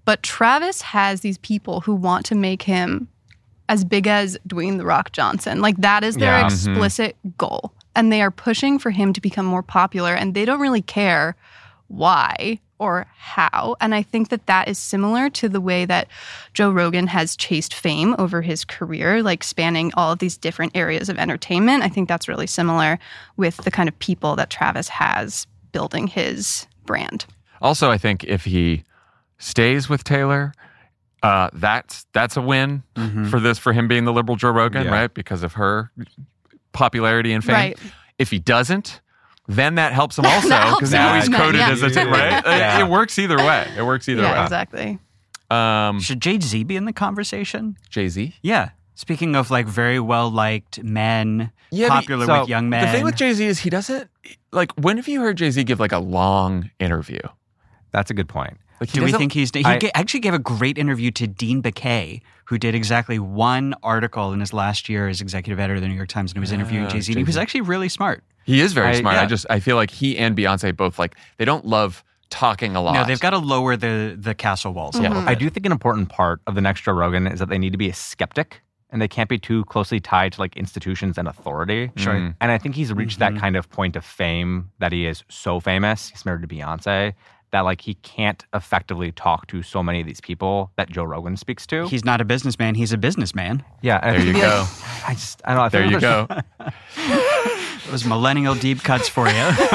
But Travis has these people who want to make him as big as Dwayne "The Rock" Johnson. Like, that is their Yeah. explicit mm-hmm. goal. And they are pushing for him to become more popular, and they don't really care why or how. And I think that that is similar to the way that Joe Rogan has chased fame over his career, like spanning all of these different areas of entertainment. I think that's really similar with the kind of people that Travis has building his brand. Also, I think if he stays with Taylor, uh, that's that's a win mm-hmm. for this, for him being the liberal Joe Rogan, yeah. right? Because of her popularity and fame. Right. If he doesn't, then that helps him also, because now he's coded yeah. as a, t- right? Yeah. It, it works either way. It works either yeah, way. Yeah, exactly. Um, Should Jay-Z be in the conversation? Jay-Z? Yeah. Speaking of like very well-liked men, yeah, popular the, so with young men. The thing with Jay-Z is he doesn't, like, when have you heard Jay-Z give like a long interview? That's a good point. Like, Do we think he's... He I, actually gave a great interview to Dean Baquet, who did exactly one article in his last year as executive editor of the New York Times, and he was interviewing uh, Jay-Z. And he was actually really smart. He is very I, smart. Yeah. I just, I feel like he and Beyonce both, like, they don't love talking a lot. No, they've got to lower the, the castle walls mm-hmm. a little bit. I do think an important part of the next Joe Rogan is that they need to be a skeptic, and they can't be too closely tied to like institutions and authority. Sure. Mm. And I think he's reached mm-hmm. that kind of point of fame that he is so famous. He's married to Beyonce. That like he can't effectively talk to so many of these people that Joe Rogan speaks to. He's not a businessman. He's a businessman. Yeah. There you go. I just, I don't know. I there you go. Those millennial deep cuts for you.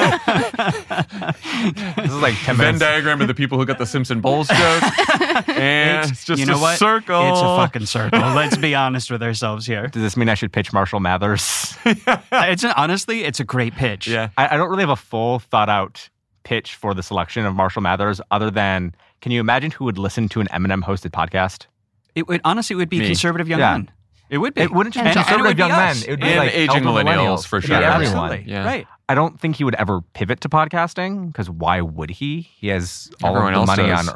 This is like ten Venn minutes. diagram of the people who got the Simpson Bowls joke. And it's, it's just you know a what? circle. It's a fucking circle. Let's be honest with ourselves here. Does this mean I should pitch Marshall Mathers? It's an, honestly, it's a great pitch. Yeah. I, I don't really have a full thought out pitch for the selection of Marshall Mathers other than, can you imagine who would listen to an Eminem hosted podcast? It would honestly it would be Me. conservative young Yeah. men. It would be. It wouldn't just And be John- conservative and it would young be men. us. It would be And like aging elder millennials, for sure. Yeah, Absolutely. everyone. Yeah. Right. I don't think he would ever pivot to podcasting because why would he? He has all Everyone of the else money does. on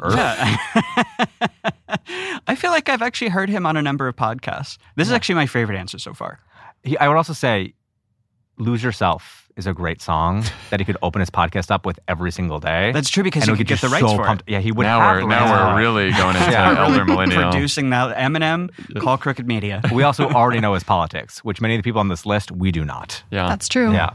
earth. Yeah. I feel like I've actually heard him on a number of podcasts. This is actually my favorite answer so far. He, I would also say, Lose Yourself is a great song that he could open his podcast up with every single day. That's true because and he would could get just the rights so for pumped. it. Yeah, he would now have we're the now rights we're for it. really going into Yeah. elder millennial. Producing now Eminem, call Crooked Media. We also already know his politics, which many of the people on this list, we do not. Yeah. That's true. Yeah.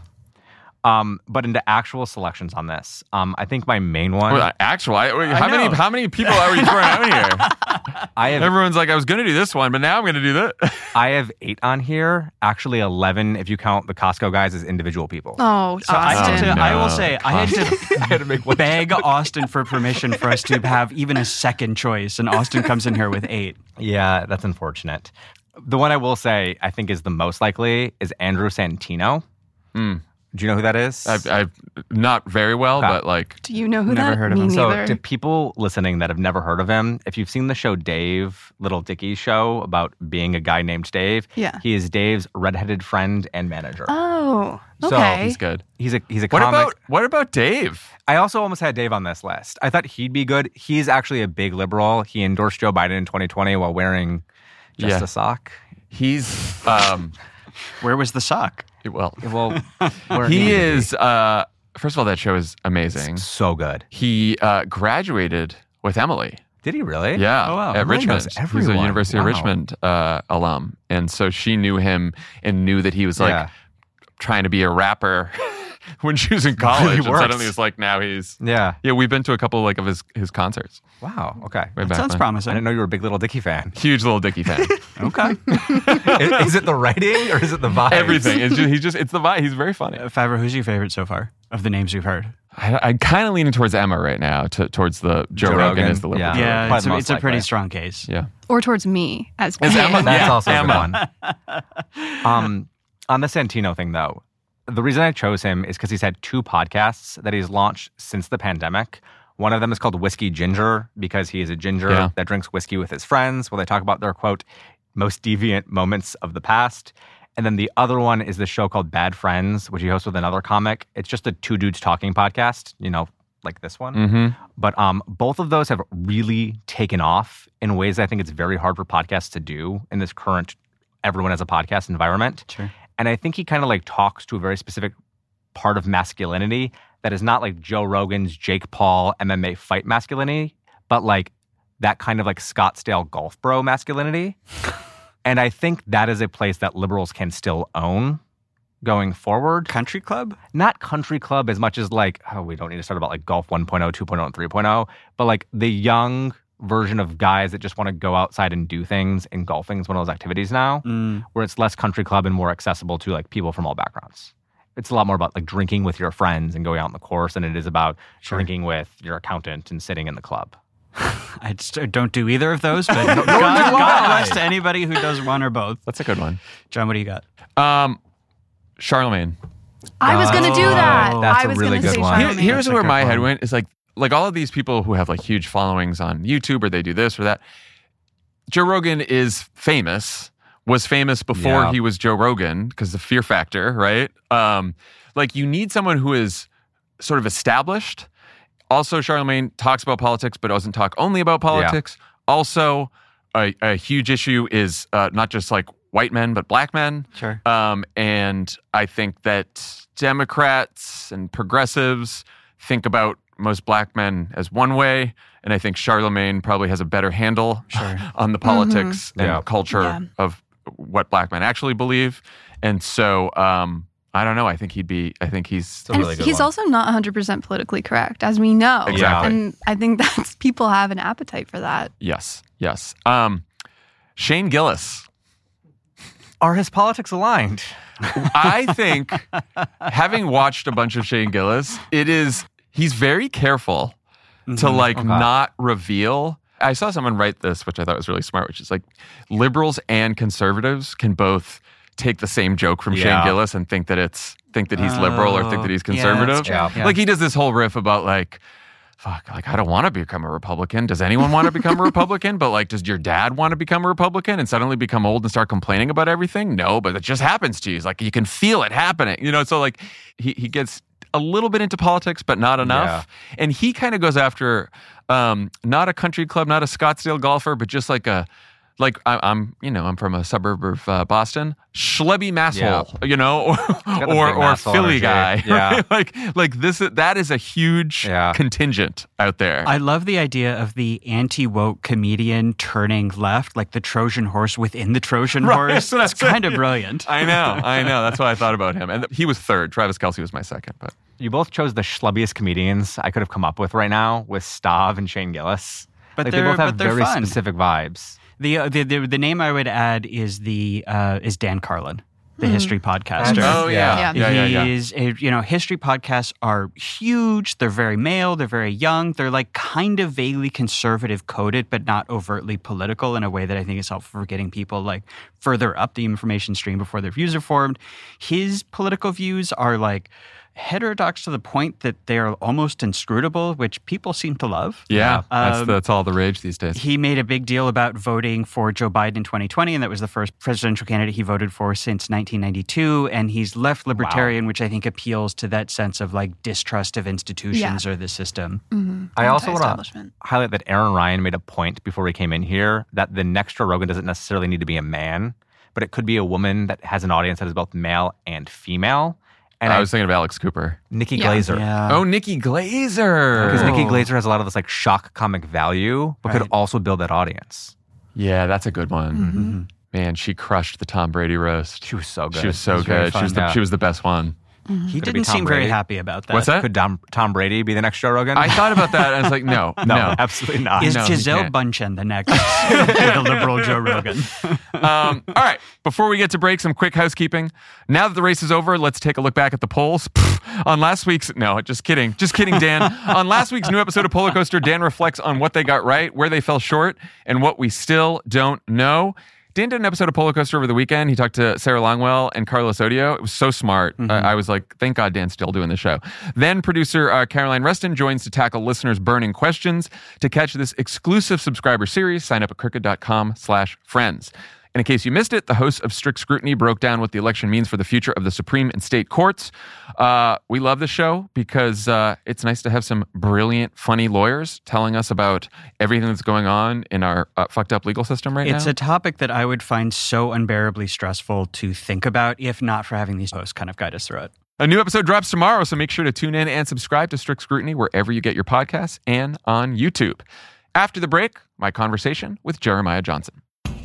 Um, but into actual selections on this, um, I think my main one. Well, actual, I, wait, how I know. many how many people are we throwing out here? I have Everyone's like, I was going to do this one, but now I'm going to do that. I have eight on here. Actually, eleven if you count the Costco guys as individual people. Oh, So I, had Austin. to, Oh, I no. will say, I had to I had to make one beg Austin for permission for us to have even a second choice, and Austin comes in here with eight. Yeah, that's unfortunate. The one I will say I think is the most likely is Andrew Santino. Mm. Do you know who that is? I've, I've not very well, Okay. but like, Do you know who Never that? heard of Me him. So, neither. to people listening that have never heard of him, if you've seen the show Dave, Little Dicky's show about being a guy named Dave, Yeah. he is Dave's redheaded friend and manager. Oh, So, okay. he's good. He's a he's a What comic. about what about Dave? I also almost had Dave on this list. I thought he'd be good. He's actually a big liberal. He endorsed Joe Biden in twenty twenty while wearing just Yeah. a sock. He's um, Where was the sock? well, Well, where it he needed to be. is. Uh, first of all, that show is amazing. so good. He uh, graduated with Emily. Did he really? Yeah, Oh, wow. at Emily Richmond. knows He's a everyone. University of Wow. Richmond uh, alum, and so she knew him and knew that he was like Yeah. trying to be a rapper when she was in college. really and works. suddenly it's like now he's Yeah. yeah. We've been to a couple like of his his concerts. Wow. Okay. Way That back sounds when. I promising. didn't know you were a big Little Dicky fan. Huge Little Dicky fan. Okay. is, is it the writing or is it the vibe? Everything. It's just, he's just it's the vibe. He's very funny. Uh, Favreau, who's your favorite so far of the names you've heard? I, I'm kind of leaning towards Emma right now, to, towards the Joe, Joe Rogan, Rogan, as the liberal. yeah. Joe Yeah, probably it's, the a, most it's a pretty likely. strong case. Yeah. or towards me as Is Emma. Emma- That's Yeah, also a good Emma. one. Um, on the Santino thing, though, the reason I chose him is because he's had two podcasts that he's launched since the pandemic. One of them is called Whiskey Ginger because he is a ginger Yeah. that drinks whiskey with his friends where they talk about their, quote, most deviant moments of the past. And then the other one is the show called Bad Friends, which he hosts with another comic. It's just a two dudes talking podcast, you know, like this one. Mm-hmm. But um, both of those have really taken off in ways I think it's very hard for podcasts to do in this current everyone has a podcast environment. Sure. And I think he kind of like talks to a very specific part of masculinity that is not like Joe Rogan's Jake Paul M M A fight masculinity, but like that kind of like Scottsdale golf bro masculinity. And I think that is a place that liberals can still own going forward. Country club? Not country club as much as like, oh, we don't need to start about like golf one point oh, two point oh, and three point oh, but like the young version of guys that just want to go outside and do things, and golfing is one of those activities now, mm. where it's less country club and more accessible to like people from all backgrounds. It's a lot more about like drinking with your friends and going out on the course than it is about sure. drinking with your accountant and sitting in the club. I just don't do either of those, but God, God bless to anybody who does one or both. That's a good one. John, what do you got? Um, Charlemagne. I was going to do that. That's I was a really good one. Here, here's That's where my one. head went. Is like, like all of these people who have like huge followings on YouTube or they do this or that. Joe Rogan is famous, was famous before Yeah. he was Joe Rogan because the fear factor, right? Um, like you need someone who is sort of established. Also, Charlemagne talks about politics, but doesn't talk only about politics. Yeah. Also, a, a huge issue is uh, not just like white men, but black men. Sure. Um, and I think that Democrats and progressives think about most black men as one way, and I think Charlemagne probably has a better handle sure. on the politics mm-hmm. and yeah. culture Yeah. of what black men actually believe. And so, um, I don't know. I think he'd be. I think he's. a really good he's one. also not one hundred percent politically correct, as we know. Exactly. And I think that's people have an appetite for that. Yes. Yes. Um, Shane Gillis. Are his politics aligned? I think, having watched a bunch of Shane Gillis, it is. He's very careful mm-hmm. to like okay. not reveal. I saw someone write this, which I thought was really smart, which is like liberals and conservatives can both take the same joke from yeah. Shane Gillis and think that it's think that he's liberal or think that he's conservative. Yeah, Yeah. Like he does this whole riff about like, fuck, like I don't want to become a Republican. Does anyone want to become a Republican? But like, does your dad want to become a Republican and suddenly become old and start complaining about everything? No, but it just happens to you. It's like you can feel it happening. You know, so like he he gets a little bit into politics, but not enough. Yeah. And he kind of goes after um, not a country club, not a Scottsdale golfer, but just like a Like I, I'm, you know, I'm from a suburb of uh, Boston, schlebby masshole, yeah. you know, or or, or Philly energy. guy. Yeah, right? like like this. That is a huge yeah. contingent out there. I love the idea of the anti-woke comedian turning left, like the Trojan horse within the Trojan right, horse. so that's that's kind of brilliant. I know, I know. That's why I thought about him, and he was third. Travis Kelce was my second, but you both chose the schlubbiest comedians I could have come up with right now with Stav and Shane Gillis. But like, they both have but they're very fun. specific vibes. The, uh, the the the name I would add is the uh, is Dan Carlin, the mm. history podcaster. Oh yeah, yeah, yeah. yeah, He's yeah. you know history podcasts are huge. They're very male. They're very young. They're like kind of vaguely conservative coded, but not overtly political in a way that I think is helpful for getting people like further up the information stream before their views are formed. His political views are like heterodox to the point that they're almost inscrutable, which people seem to love. Yeah, um, that's, that's all the rage these days. He made a big deal about voting for Joe Biden in twenty twenty, and that was the first presidential candidate he voted for since nineteen ninety-two. And he's left libertarian, wow. which I think appeals to that sense of like distrust of institutions yeah. or the system. Mm-hmm. I also want to highlight that Aaron Ryan made a point before he came in here that the next Joe Rogan doesn't necessarily need to be a man, but it could be a woman that has an audience that is both male and female. And I was thinking of Alex Cooper. Nikki yeah. Glazer. Yeah. Oh, Nikki Glazer. Because Nikki Glazer has a lot of this like shock comic value, but right. could also build that audience. Yeah, that's a good one. Mm-hmm. Man, she crushed the Tom Brady roast. She was so good. She was so was good. She was, the, yeah. she was the best one. Mm-hmm. He didn't seem Brady? very happy about that. What's that? Could Tom, Tom Brady be the next Joe Rogan? I thought about that, and I was like, no, no. no, absolutely not. Is no, Gisele Bundchen the next the liberal Joe Rogan? um, all right, before we get to break, some quick housekeeping. Now that the race is over, let's take a look back at the polls. Pfft, on last week's, no, just kidding. Just kidding, Dan. On last week's new episode of Polar Coaster, Dan reflects on what they got right, where they fell short, and what we still don't know. Dan did an episode of Polar Coaster over the weekend. He talked to Sarah Longwell and Carlos Odio. It was so smart. Mm-hmm. Uh, I was like, thank God Dan's still doing the show. Then producer uh, Caroline Reston joins to tackle listeners' burning questions. To catch this exclusive subscriber series, sign up at crooked.com slash friends. And in case you missed it, the hosts of Strict Scrutiny broke down what the election means for the future of the Supreme and state courts. Uh, we love the show because uh, it's nice to have some brilliant, funny lawyers telling us about everything that's going on in our uh, fucked up legal system right it's now. It's a topic that I would find so unbearably stressful to think about if not for having these hosts kind of guide us through it. A new episode drops tomorrow, so make sure to tune in and subscribe to Strict Scrutiny wherever you get your podcasts and on YouTube. After the break, my conversation with Jeremiah Johnson.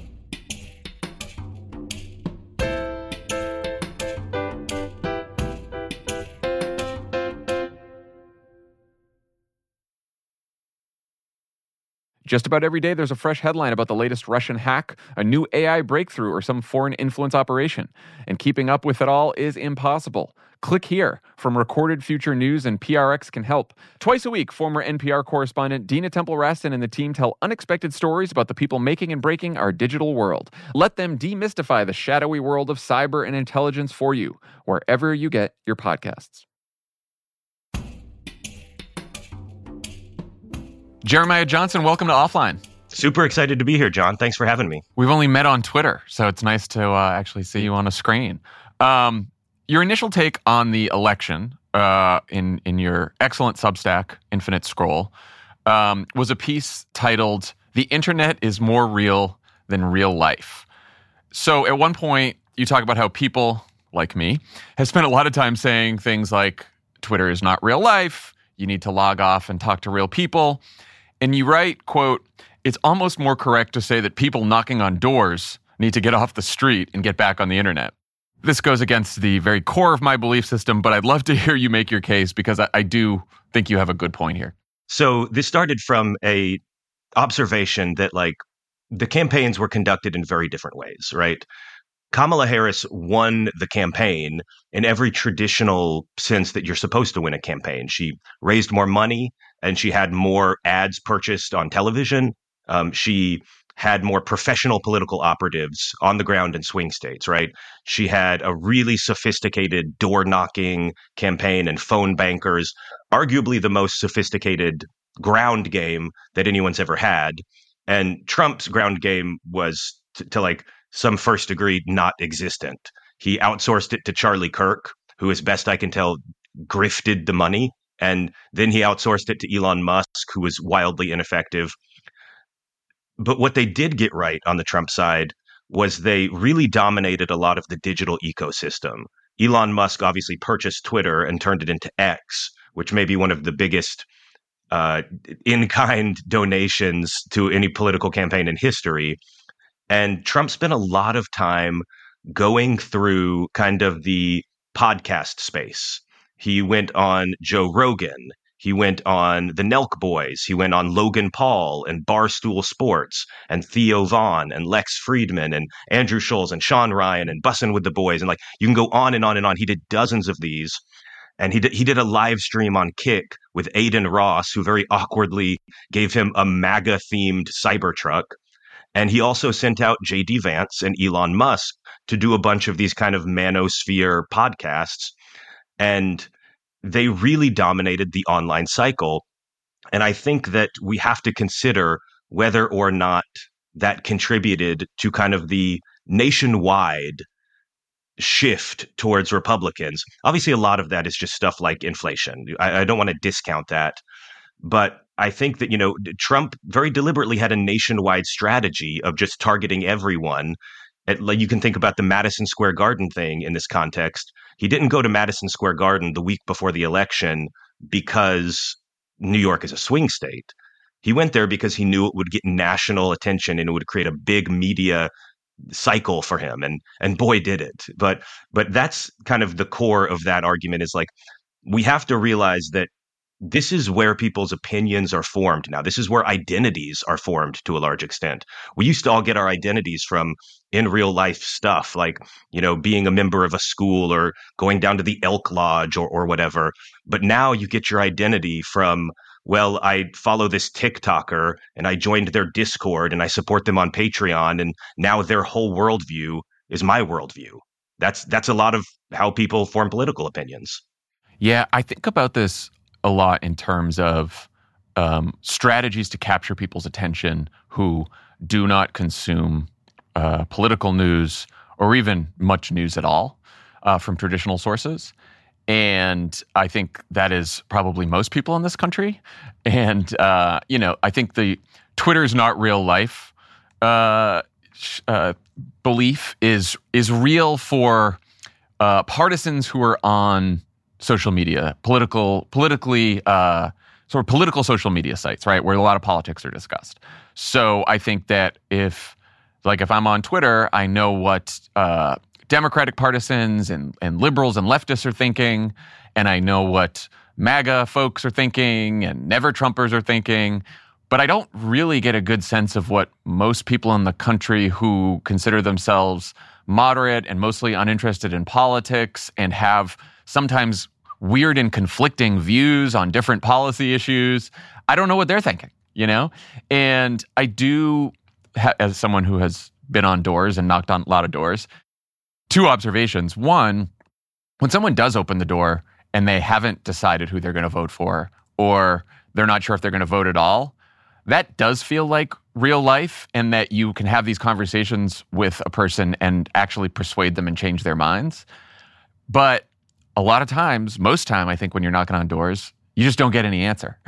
Just about every day, there's a fresh headline about the latest Russian hack, a new A I breakthrough, or some foreign influence operation. And keeping up with it all is impossible. Click here. From Recorded Future News and P R X can help. Twice a week, former N P R correspondent Dina Temple-Raston and the team tell unexpected stories about the people making and breaking our digital world. Let them demystify the shadowy world of cyber and intelligence for you, wherever you get your podcasts. Jeremiah Johnson, welcome to Offline. Super excited to be here, John. Thanks for having me. We've only met on Twitter, so it's nice to uh, actually see you on a screen. Um, your initial take on the election uh, in, in your excellent Substack, Infinite Scroll, um, was a piece titled, "The Internet is More Real Than Real Life." So at one point, you talk about how people, like me, have spent a lot of time saying things like, Twitter is not real life, you need to log off and talk to real people. And you write, quote, "It's almost more correct to say that people knocking on doors need to get off the street and get back on the internet." This goes against the very core of my belief system, but I'd love to hear you make your case because I, I do think you have a good point here. So this started from a observation that, like, the campaigns were conducted in very different ways, right? Kamala Harris won the campaign in every traditional sense that you're supposed to win a campaign. She raised more money and she had more ads purchased on television. Um, she had more professional political operatives on the ground in swing states, right? She had a really sophisticated door knocking campaign and phone bankers, arguably the most sophisticated ground game that anyone's ever had. And Trump's ground game was to, to like, some first degree not existent. He outsourced it to Charlie Kirk, who, as best I can tell, grifted the money. And then he outsourced it to Elon Musk, who was wildly ineffective. But what they did get right on the Trump side was they really dominated a lot of the digital ecosystem. Elon Musk obviously purchased Twitter and turned it into X, which may be one of the biggest uh, in-kind donations to any political campaign in history. And Trump spent a lot of time going through kind of the podcast space. He went on Joe Rogan. He went on the Nelk Boys. He went on Logan Paul and Barstool Sports and Theo Vaughn and Lex Friedman and Andrew Schulz and Sean Ryan and Bussin' with the Boys. And like, you can go on and on and on. He did dozens of these. And he did, he did a live stream on Kick with Aiden Ross, who very awkwardly gave him a MAGA-themed Cybertruck. And he also sent out J D Vance and Elon Musk to do a bunch of these kind of manosphere podcasts. And they really dominated the online cycle. And I think that we have to consider whether or not that contributed to kind of the nationwide shift towards Republicans. Obviously, a lot of that is just stuff like inflation. I, I don't want to discount that. But I think that, you know, Trump very deliberately had a nationwide strategy of just targeting everyone. At, like, you can think about the Madison Square Garden thing in this context. He didn't go to Madison Square Garden the week before the election because New York is a swing state. He went there because he knew it would get national attention and it would create a big media cycle for him. And and boy, did it. But but that's kind of the core of that argument, is like, we have to realize that this is where people's opinions are formed now. This is where identities are formed to a large extent. We used to all get our identities from in real life stuff, like, you know, being a member of a school or going down to the Elk Lodge or, or whatever. But now you get your identity from, well, I follow this TikToker and I joined their Discord and I support them on Patreon. And now their whole worldview is my worldview. That's, that's a lot of how people form political opinions. Yeah, I think about this a lot in terms of um, strategies to capture people's attention who do not consume uh, political news or even much news at all uh, from traditional sources. And I think that is probably most people in this country. And, uh, you know, I think the Twitter's not real life uh, uh, belief is, is real for uh, partisans who are on social media, political, politically uh, sort of political social media sites, right, where a lot of politics are discussed. So I think that if, like, if I'm on Twitter, I know what uh, Democratic partisans and, and liberals and leftists are thinking, and I know what MAGA folks are thinking and never Trumpers are thinking, but I don't really get a good sense of what most people in the country who consider themselves moderate and mostly uninterested in politics and have sometimes weird and conflicting views on different policy issues. I don't know what they're thinking, you know? And I do, ha- as someone who has been on doors and knocked on a lot of doors, two observations. One, when someone does open the door and they haven't decided who they're going to vote for, or they're not sure if they're going to vote at all, that does feel like real life, and that you can have these conversations with a person and actually persuade them and change their minds. But a lot of times, most time, I think when you're knocking on doors, you just don't get any answer.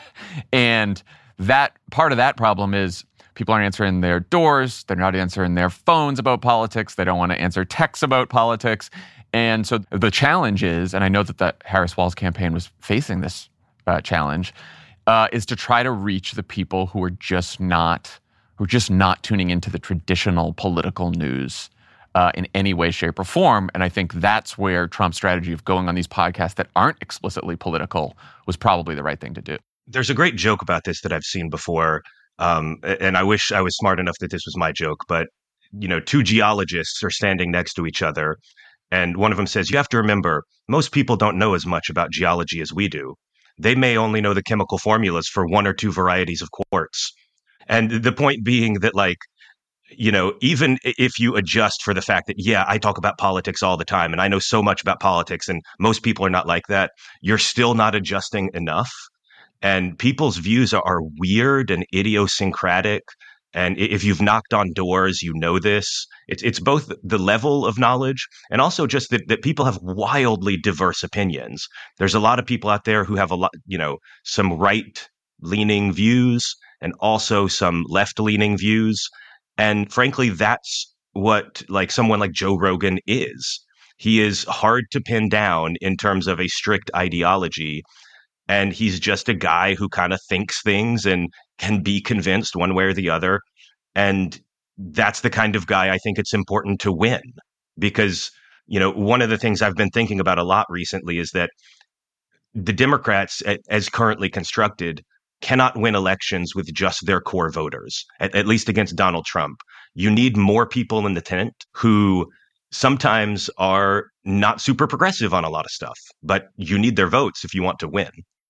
And that part of that problem is people aren't answering their doors. They're not answering their phones about politics. They don't want to answer texts about politics. And so the challenge is, and I know that the Harris-Walz campaign was facing this uh, challenge, uh, is to try to reach the people who are just not, who are just not tuning into the traditional political news uh, in any way, shape, or form. And I think that's where Trump's strategy of going on these podcasts that aren't explicitly political was probably the right thing to do. There's a great joke about this that I've seen before. Um, and I wish I was smart enough that this was my joke, but, you know, two geologists are standing next to each other, and one of them says, you have to remember, most people don't know as much about geology as we do. They may only know the chemical formulas for one or two varieties of quartz. And the point being that, like, you know, even if you adjust for the fact that, yeah, I talk about politics all the time and I know so much about politics and most people are not like that, you're still not adjusting enough. And people's views are, are weird and idiosyncratic. And if you've knocked on doors, you know this. It's it's both the level of knowledge and also just that, that people have wildly diverse opinions. There's a lot of people out there who have a lot, you know, some right-leaning views and also some left-leaning views. And frankly, that's what like someone like Joe Rogan is. He is hard to pin down in terms of a strict ideology. And he's just a guy who kind of thinks things and can be convinced one way or the other. And that's the kind of guy I think it's important to win. Because, you know, one of the things I've been thinking about a lot recently is that the Democrats, as currently constructed, cannot win elections with just their core voters, at, at least against Donald Trump. You need more people in the tent who sometimes are not super progressive on a lot of stuff, but you need their votes if you want to win.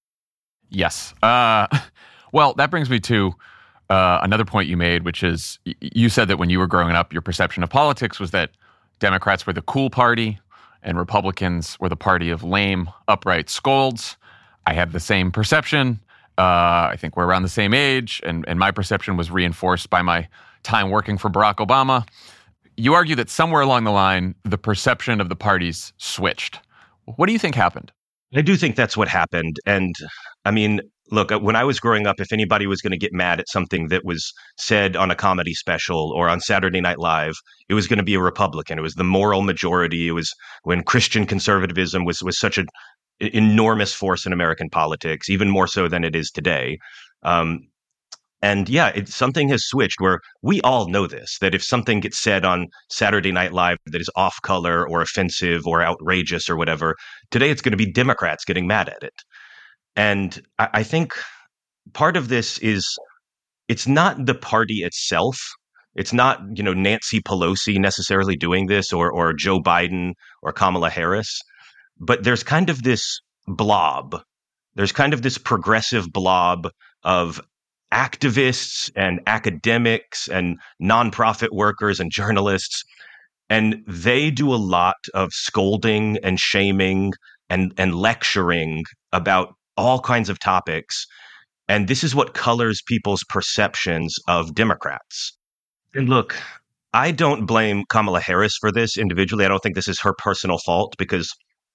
Yes. Uh, well, that brings me to uh, another point you made, which is y- you said that when you were growing up, your perception of politics was that Democrats were the cool party and Republicans were the party of lame, upright scolds. I had the same perception. Uh, I think we're around the same age, and, and my perception was reinforced by my time working for Barack Obama. You argue that somewhere along the line, the perception of the parties switched. What do you think happened? I do think that's what happened. And I mean, look, when I was growing up, if anybody was going to get mad at something that was said on a comedy special or on Saturday Night Live, it was going to be a Republican. It was the moral majority. It was when Christian conservatism was, was such an enormous force in American politics, even more so than it is today. Um, And yeah, it, something has switched where we all know this, that if something gets said on Saturday Night Live that is off color or offensive or outrageous or whatever, today it's going to be Democrats getting mad at it. And I, I think part of this is it's not the party itself. It's not, you know, Nancy Pelosi necessarily doing this or or Joe Biden or Kamala Harris, but there's kind of this blob. There's kind of this progressive blob of activists and academics and nonprofit workers and journalists. And they do a lot of scolding and shaming and, and lecturing about all kinds of topics. And this is what colors people's perceptions of Democrats. And look, I don't blame Kamala Harris for this individually. I don't think this is her personal fault because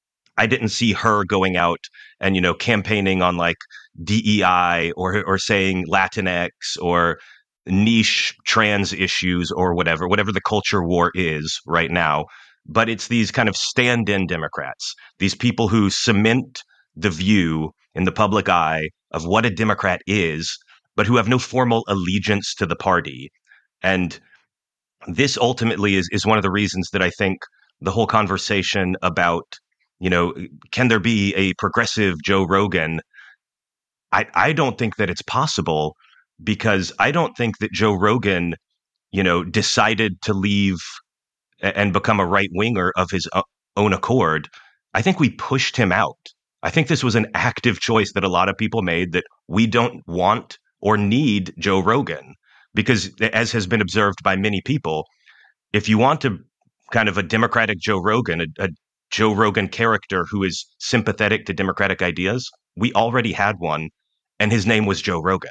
I didn't see her going out and, you know, campaigning on like D E I or or saying Latinx or niche trans issues or whatever, whatever the culture war is right now. But it's these kind of stand-in Democrats, these people who cement the view in the public eye of what a Democrat is, but who have no formal allegiance to the party. And this ultimately is, is one of the reasons that I think the whole conversation about, you know, can there be a progressive Joe Rogan? I, I don't think that it's possible, because I don't think that Joe Rogan, you know, decided to leave and become a right winger of his own accord. I think we pushed him out. I think this was an active choice that a lot of people made, that we don't want or need Joe Rogan, because as has been observed by many people, if you want to kind of a Democratic Joe Rogan, a, a Joe Rogan character who is sympathetic to Democratic ideas, we already had one, and his name was Joe Rogan.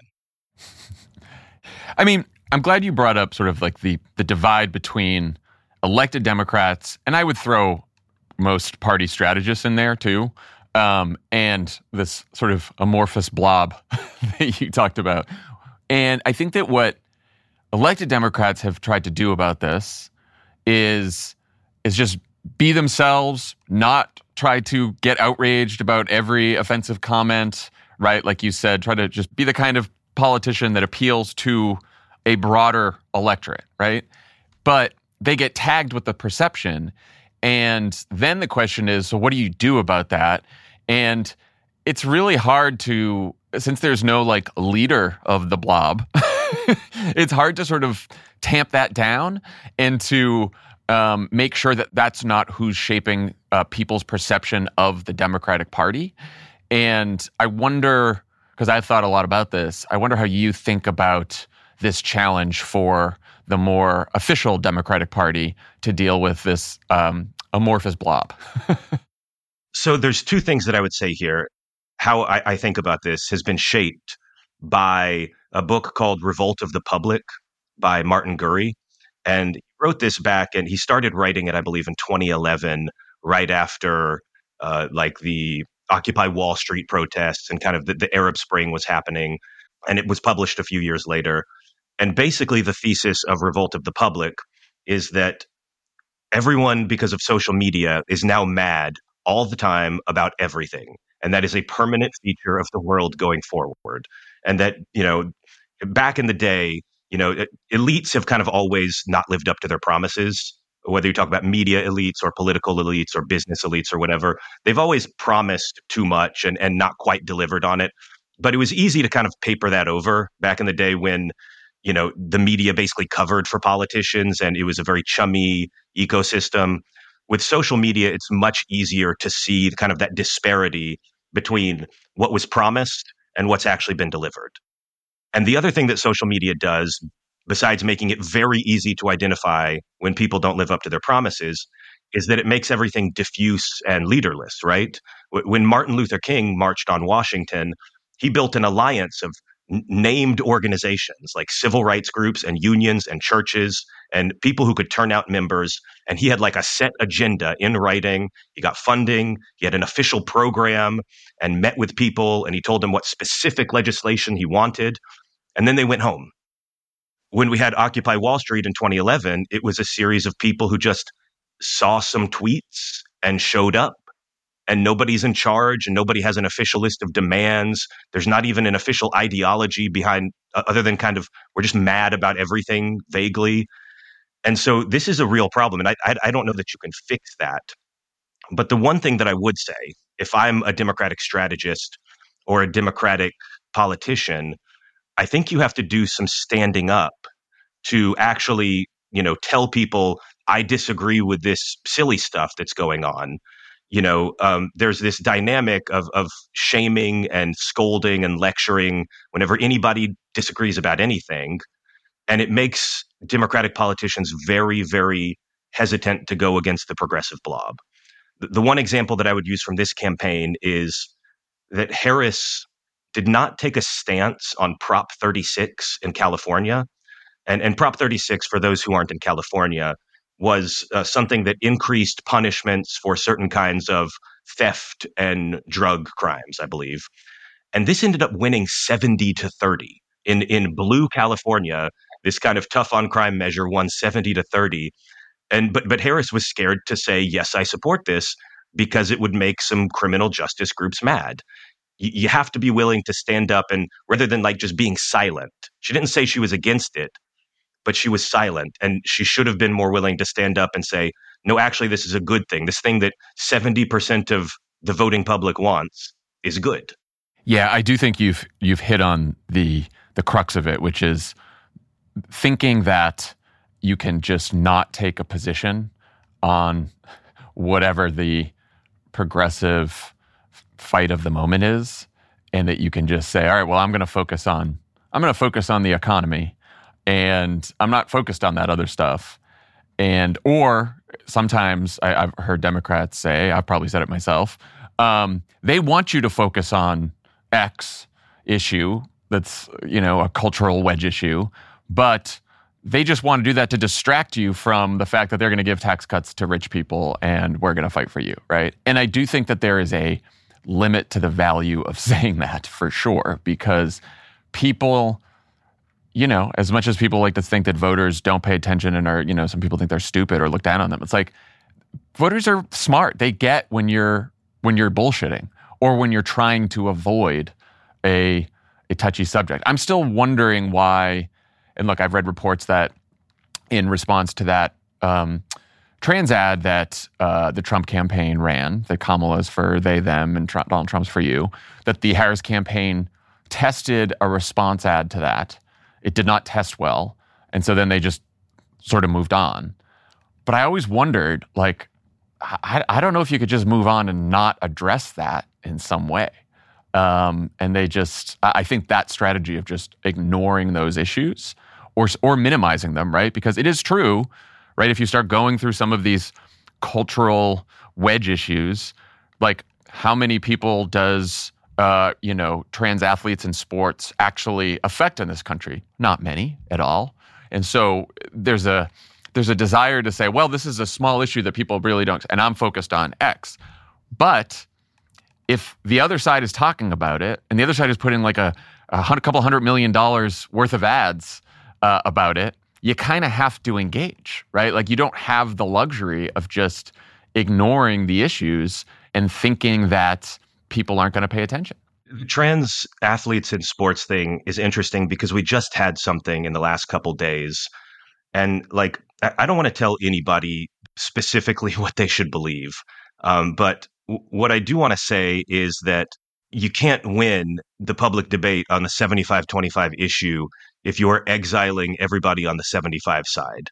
I mean, I'm glad you brought up sort of like the the divide between elected Democrats, and I would throw most party strategists in there too, um, and this sort of amorphous blob that you talked about. And I think that what elected Democrats have tried to do about this is is just be themselves, not try to get outraged about every offensive comment, right? Like you said, try to just be the kind of politician that appeals to a broader electorate, right? But they get tagged with the perception. And then the question is, so what do you do about that? And it's really hard to, since there's no like leader of the blob, it's hard to sort of tamp that down and to um, make sure that that's not who's shaping uh, people's perception of the Democratic Party. And I wonder, because I've thought a lot about this, I wonder how you think about this challenge for the more official Democratic Party to deal with this um, amorphous blob. So there's two things that I would say here. How I, I think about this has been shaped by a book called Revolt of the Public by Martin Gurri. And he wrote this back, and he started writing it, I believe, in twenty eleven, right after uh, like the Occupy Wall Street protests and kind of the, the Arab Spring was happening. And it was published a few years later. And basically the thesis of Revolt of the Public is that everyone, because of social media, is now mad all the time about everything. And that is a permanent feature of the world going forward. And that, you know, back in the day, you know, elites have kind of always not lived up to their promises, whether you talk about media elites or political elites or business elites or whatever. They've always promised too much and, and not quite delivered on it. But it was easy to kind of paper that over back in the day when, you know, the media basically covered for politicians and it was a very chummy ecosystem. With social media, it's much easier to see kind of that disparity between what was promised and what's actually been delivered. And the other thing that social media does, besides making it very easy to identify when people don't live up to their promises, is that it makes everything diffuse and leaderless, right? When Martin Luther King marched on Washington, he built an alliance of n- named organizations like civil rights groups and unions and churches and people who could turn out members. And he had like a set agenda in writing. He got funding. He had an official program and met with people. And he told them what specific legislation he wanted. And then they went home. When we had Occupy Wall Street in twenty eleven, it was a series of people who just saw some tweets and showed up. And nobody's in charge and nobody has an official list of demands. There's not even an official ideology behind, uh, other than kind of, we're just mad about everything vaguely. And so this is a real problem. And I, I, I don't know that you can fix that. But the one thing that I would say, if I'm a Democratic strategist or a Democratic politician, I think you have to do some standing up to actually, you know, tell people, I disagree with this silly stuff that's going on. You know, um, there's this dynamic of of shaming and scolding and lecturing whenever anybody disagrees about anything. And it makes Democratic politicians very, very hesitant to go against the progressive blob. The, the one example that I would use from this campaign is that Harris did not take a stance on Prop thirty-six in California. And, and Prop thirty-six, for those who aren't in California, was uh, something that increased punishments for certain kinds of theft and drug crimes, I believe. And this ended up winning seventy to thirty. In, in blue California, this kind of tough on crime measure won seventy to thirty. And but but Harris was scared to say, yes, I support this, because it would make some criminal justice groups mad. you, you have to be willing to stand up and rather than like just being silent. She didn't say she was against it, but she was silent, and she should have been more willing to stand up and say, no, actually, this is a good thing. This thing that seventy percent of the voting public wants is good. Yeah, I do think you've you've hit on the the crux of it, which is thinking that you can just not take a position on whatever the progressive fight of the moment is, and that you can just say, all right, well, I'm going to focus on I'm going to focus on the economy, and I'm not focused on that other stuff. And or sometimes I, I've heard Democrats say, I've probably said it myself, um, they want you to focus on X issue that's, you know, a cultural wedge issue, but they just want to do that to distract you from the fact that they're going to give tax cuts to rich people and we're going to fight for you, right? And I do think that there is a limit to the value of saying that for sure, because people, you know, as much as people like to think that voters don't pay attention and are, you know, some people think they're stupid or look down on them. It's like voters are smart. They get when you're when you're bullshitting or when you're trying to avoid a a touchy subject. I'm still wondering why, and look, I've read reports that in response to that um, trans ad that uh, the Trump campaign ran, that Kamala's for they, them, and Trump, Donald Trump's for you, that the Harris campaign tested a response ad to that. It did not test well, and so then they just sort of moved on. But I always wondered, like, I, I don't know if you could just move on and not address that in some way. Um, and they just, I think that strategy of just ignoring those issues or or minimizing them, right? Because it is true, right? If you start going through some of these cultural wedge issues, like how many people does, uh, you know, trans athletes in sports actually affect in this country? Not many at all. And so there's a there's a desire to say, well, this is a small issue that people really don't, and I'm focused on X. But if the other side is talking about it, and the other side is putting like a, a hundred, couple hundred million dollars worth of ads uh, about it, you kind of have to engage, right? Like you don't have the luxury of just ignoring the issues and thinking that people aren't going to pay attention. The trans athletes in sports thing is interesting because we just had something in the last couple days. And like, I don't want to tell anybody specifically what they should believe. Um, but w- what I do want to say is that you can't win the public debate on the seventy-five twenty-five issue if you're exiling everybody on the seventy-five side.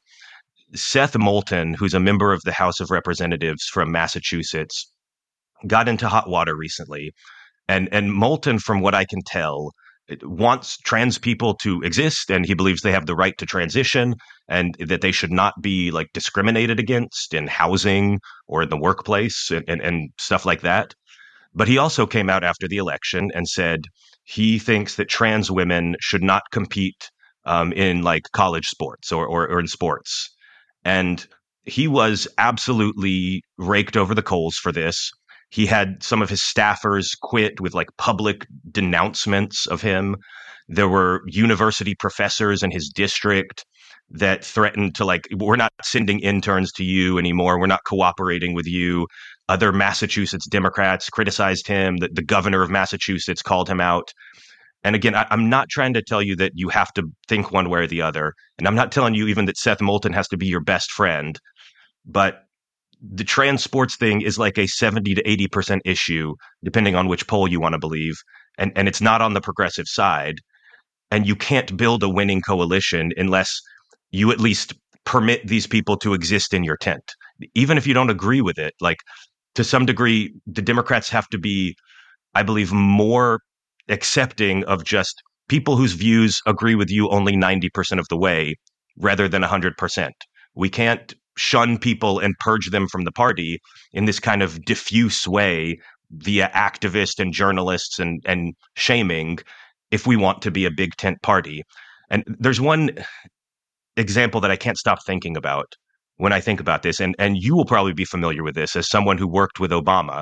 Seth Moulton, who's a member of the House of Representatives from Massachusetts, got into hot water recently. And and Moulton, from what I can tell, wants trans people to exist, and he believes they have the right to transition and that they should not be like discriminated against in housing or in the workplace and, and, and stuff like that. But he also came out after the election and said he thinks that trans women should not compete um, in like college sports or, or, or in sports. And he was absolutely raked over the coals for this. He had some of his staffers quit with like public denouncements of him. There were university professors in his district that threatened to like, we're not sending interns to you anymore. We're not cooperating with you. Other Massachusetts Democrats criticized him. The, the governor of Massachusetts called him out. And again, I, I'm not trying to tell you that you have to think one way or the other. And I'm not telling you even that Seth Moulton has to be your best friend. But the trans sports thing is like a seventy to eighty percent issue, depending on which poll you want to believe. And, and it's not on the progressive side. And you can't build a winning coalition unless you at least permit these people to exist in your tent. Even if you don't agree with it, like to some degree, the Democrats have to be, I believe, more accepting of just people whose views agree with you only ninety percent of the way rather than one hundred percent. We can't shun people and purge them from the party in this kind of diffuse way via activists and journalists and, and shaming if we want to be a big tent party. And there's one example that I can't stop thinking about when I think about this, and, and you will probably be familiar with this as someone who worked with Obama.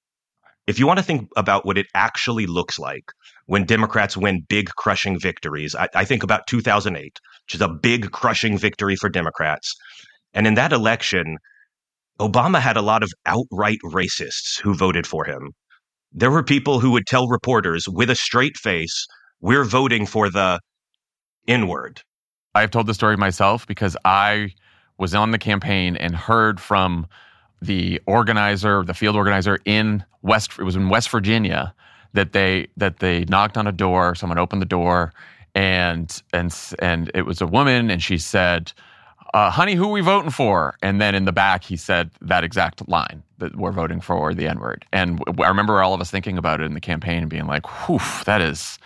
If you want to think about what it actually looks like when Democrats win big crushing victories, I, I think about two thousand eight, which is a big crushing victory for Democrats. And in that election, Obama had a lot of outright racists who voted for him. there were people who would tell reporters with a straight face, we're voting for the N-word. I've told the story myself because I was on the campaign and heard from the organizer, the field organizer in West, it was in West Virginia, that they that they knocked on a door, someone opened the door, and and and it was a woman, and she said, uh, honey, who are we voting for? And then in the back, he said that exact line, that we're voting for the N-word. And I remember all of us thinking about it in the campaign and being like, whew, that is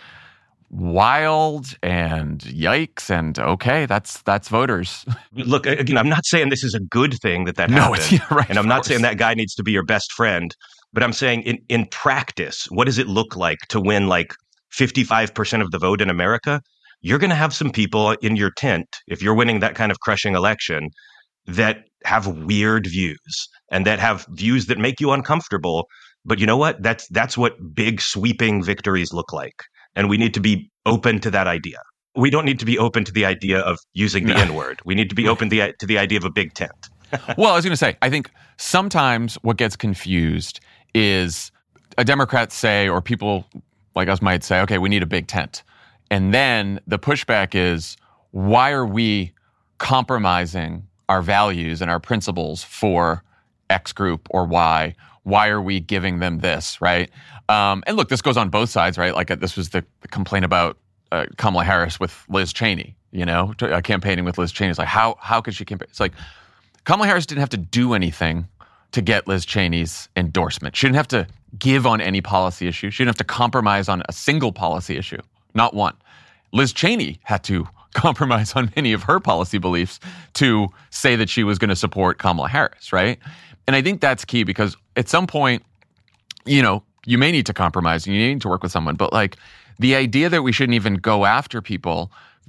wild and yikes, and okay, that's that's voters. Look, again, I'm not saying this is a good thing that that no, happened. It's, yeah, right, and I'm not course. saying that guy needs to be your best friend, but I'm saying in, in practice, what does it look like to win like fifty-five percent of the vote in America? You're going to have some people in your tent, if you're winning that kind of crushing election, that have weird views and that have views that make you uncomfortable. But you know what? That's that's what big sweeping victories look like. And we need to be open to that idea. We don't need to be open to the idea of using the no. N-word. We need to be open to the, to the idea of a big tent. Well, I was going to say, I think sometimes what gets confused is a Democrat say, or people like us might say, okay, we need a big tent. And then the pushback is, why are we compromising our values and our principles for X group or Y? Why are we giving them this, right? Um, and look, this goes on both sides, right? Like uh, this was the, the complaint about uh, Kamala Harris with Liz Cheney, you know, t- uh, campaigning with Liz Cheney. It's like, how how could she campaign? It's like, Kamala Harris didn't have to do anything to get Liz Cheney's endorsement. She didn't have to give on any policy issue. She didn't have to compromise on a single policy issue, not one. Liz Cheney had to compromise on many of her policy beliefs to say that she was going to support Kamala Harris, right? And I think that's key because at some point, you know, you may need to compromise and you need to work with someone, but like the idea that we shouldn't even go after people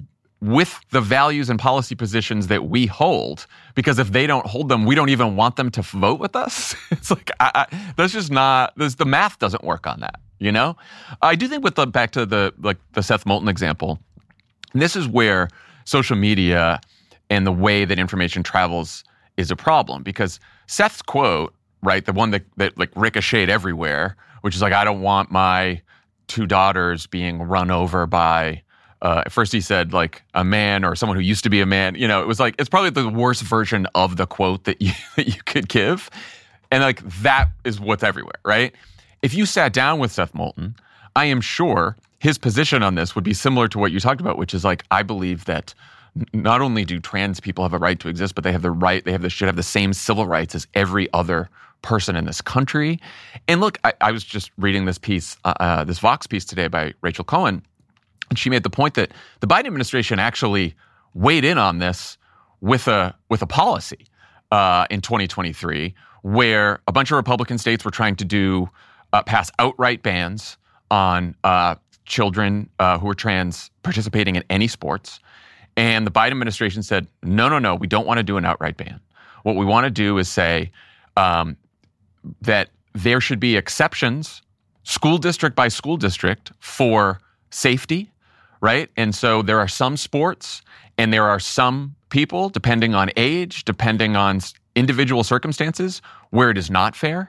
with the values and policy positions that we hold, because if they don't hold them, we don't even want them to vote with us. It's like, I, I, that's just not, this, the math doesn't work on that, you know? I do think with the, back to the, like the Seth Moulton example, this is where social media and the way that information travels is a problem, because Seth's quote, right, the one that, that like ricocheted everywhere, which is like, I don't want my two daughters being run over by, uh, at first he said like a man or someone who used to be a man. You know, it was like, it's probably the worst version of the quote that you, that you could give. And like, that is what's everywhere, right? If you sat down with Seth Moulton, I am sure his position on this would be similar to what you talked about, which is like, I believe that not only do trans people have a right to exist, but they have the right, they have the, should have the same civil rights as every other person in this country. And look, I, I was just reading this piece, uh, uh, this Vox piece today by Rachel Cohen, and she made the point that the Biden administration actually weighed in on this with a with a policy uh, in twenty twenty-three, where a bunch of Republican states were trying to do uh, pass outright bans on uh, children uh, who are trans participating in any sports. And the Biden administration said, no, no, no, we don't want to do an outright ban. What we want to do is say um, that there should be exceptions, school district by school district, for safety, right? And so there are some sports and there are some people, depending on age, depending on individual circumstances, where it is not fair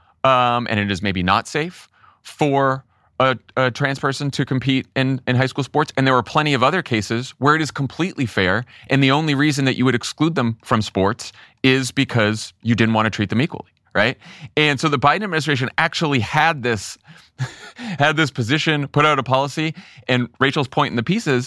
um, and it is maybe not safe for A, a trans person to compete in, in high school sports. And there are plenty of other cases where it is completely fair. And the only reason that you would exclude them from sports is because you didn't want to treat them equally, right? And so the Biden administration actually had this, had this position, put out a policy. And Rachel's point in the piece is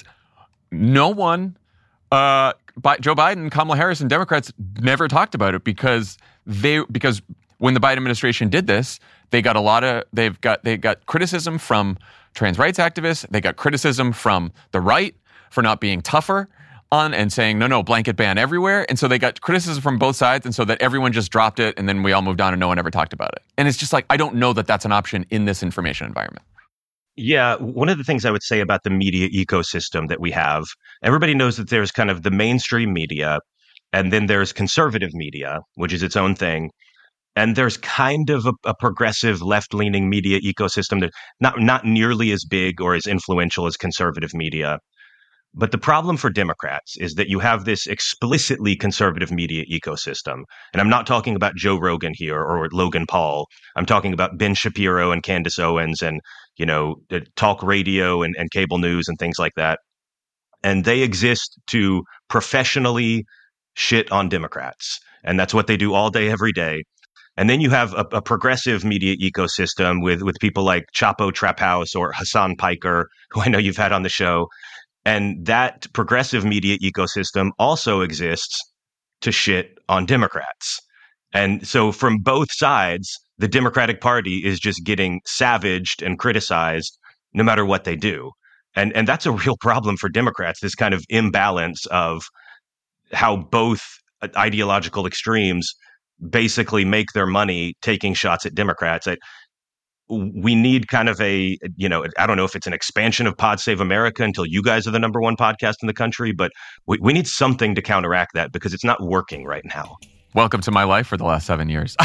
no one, uh, Joe Biden, Kamala Harris, and Democrats never talked about it because they, because when the Biden administration did this, they got a lot of, they've got, they got criticism from trans rights activists. They got criticism from the right for not being tougher on and saying, no, no, blanket ban everywhere. And so they got criticism from both sides. And so that everyone just dropped it. And then we all moved on and no one ever talked about it. And it's just like, I don't know that that's an option in this information environment. Yeah, one of the things I would say about the media ecosystem that we have, everybody knows that there's kind of the mainstream media, and then there's conservative media, which is its own thing. And there's kind of a, a progressive left-leaning media ecosystem that not not nearly as big or as influential as conservative media. But the problem for Democrats is that you have this explicitly conservative media ecosystem. And I'm not talking about Joe Rogan here or Logan Paul. I'm talking about Ben Shapiro and Candace Owens and, you know, talk radio and, and cable news and things like that. And they exist to professionally shit on Democrats. And that's what they do all day, every day. And then you have a, a progressive media ecosystem with, with people like Chapo Trap House or Hassan Piker, who I know you've had on the show. And that progressive media ecosystem also exists to shit on Democrats. And so from both sides, the Democratic Party is just getting savaged and criticized no matter what they do. And and that's a real problem for Democrats, this kind of imbalance of how both ideological extremes basically make their money taking shots at Democrats. I, we need kind of a, you know, I don't know if it's an expansion of Pod Save America until you guys are the number one podcast in the country, but we, we need something to counteract that because it's not working right now. Welcome to my life for the last seven years.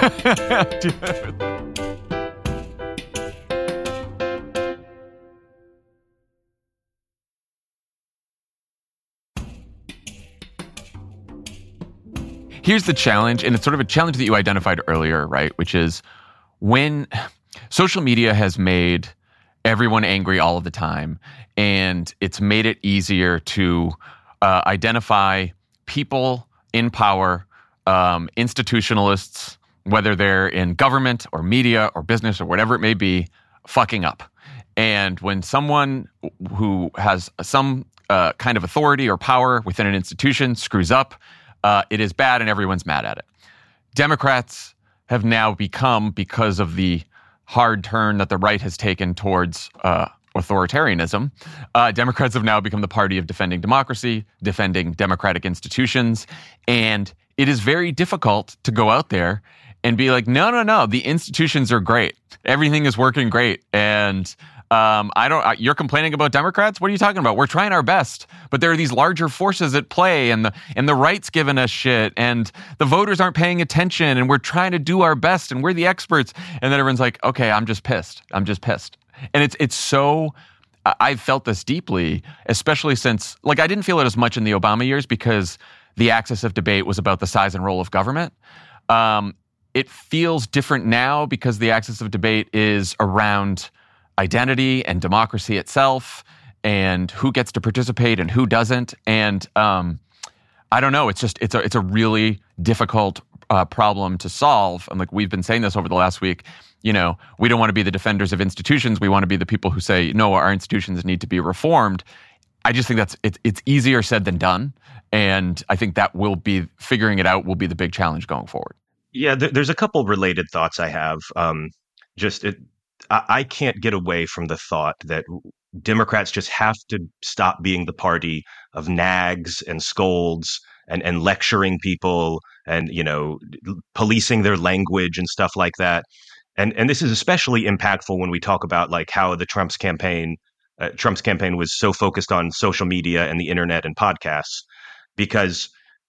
Here's the challenge, and it's sort of a challenge that you identified earlier, right? Which is when social media has made everyone angry all of the time, and it's made it easier to uh, identify people in power, um, institutionalists, whether they're in government or media or business or whatever it may be, fucking up. And when someone who has some uh, kind of authority or power within an institution screws up, uh, it is bad and everyone's mad at it. Democrats have now become, because of the hard turn that the right has taken towards uh, authoritarianism, uh, Democrats have now become the party of defending democracy, defending democratic institutions. And it is very difficult to go out there and be like, no, no, no, the institutions are great. Everything is working great. And um, I don't, you're complaining about Democrats? What are you talking about? We're trying our best, but there are these larger forces at play, and the, and the right's giving us shit, and the voters aren't paying attention, and we're trying to do our best, and we're the experts. And then everyone's like, okay, I'm just pissed. I'm just pissed. And it's, it's so, I've felt this deeply, especially since, like, I didn't feel it as much in the Obama years because the axis of debate was about the size and role of government. Um, it feels different now because the axis of debate is around identity and democracy itself and who gets to participate and who doesn't. And um, I don't know, it's just, it's a, it's a really difficult uh, problem to solve. And like we've been saying this over the last week, you know, we don't want to be the defenders of institutions. We want to be the people who say, no, our institutions need to be reformed. I just think that's, it's, it's easier said than done. And I think that will be, figuring it out will be the big challenge going forward. Yeah, th- there's a couple related thoughts I have. Um, just, it, I-, I can't get away from the thought that Democrats just have to stop being the party of nags and scolds and, and lecturing people and, you know, policing their language and stuff like that. And and this is especially impactful when we talk about like how the Trump's campaign, uh, Trump's campaign was so focused on social media and the internet and podcasts, because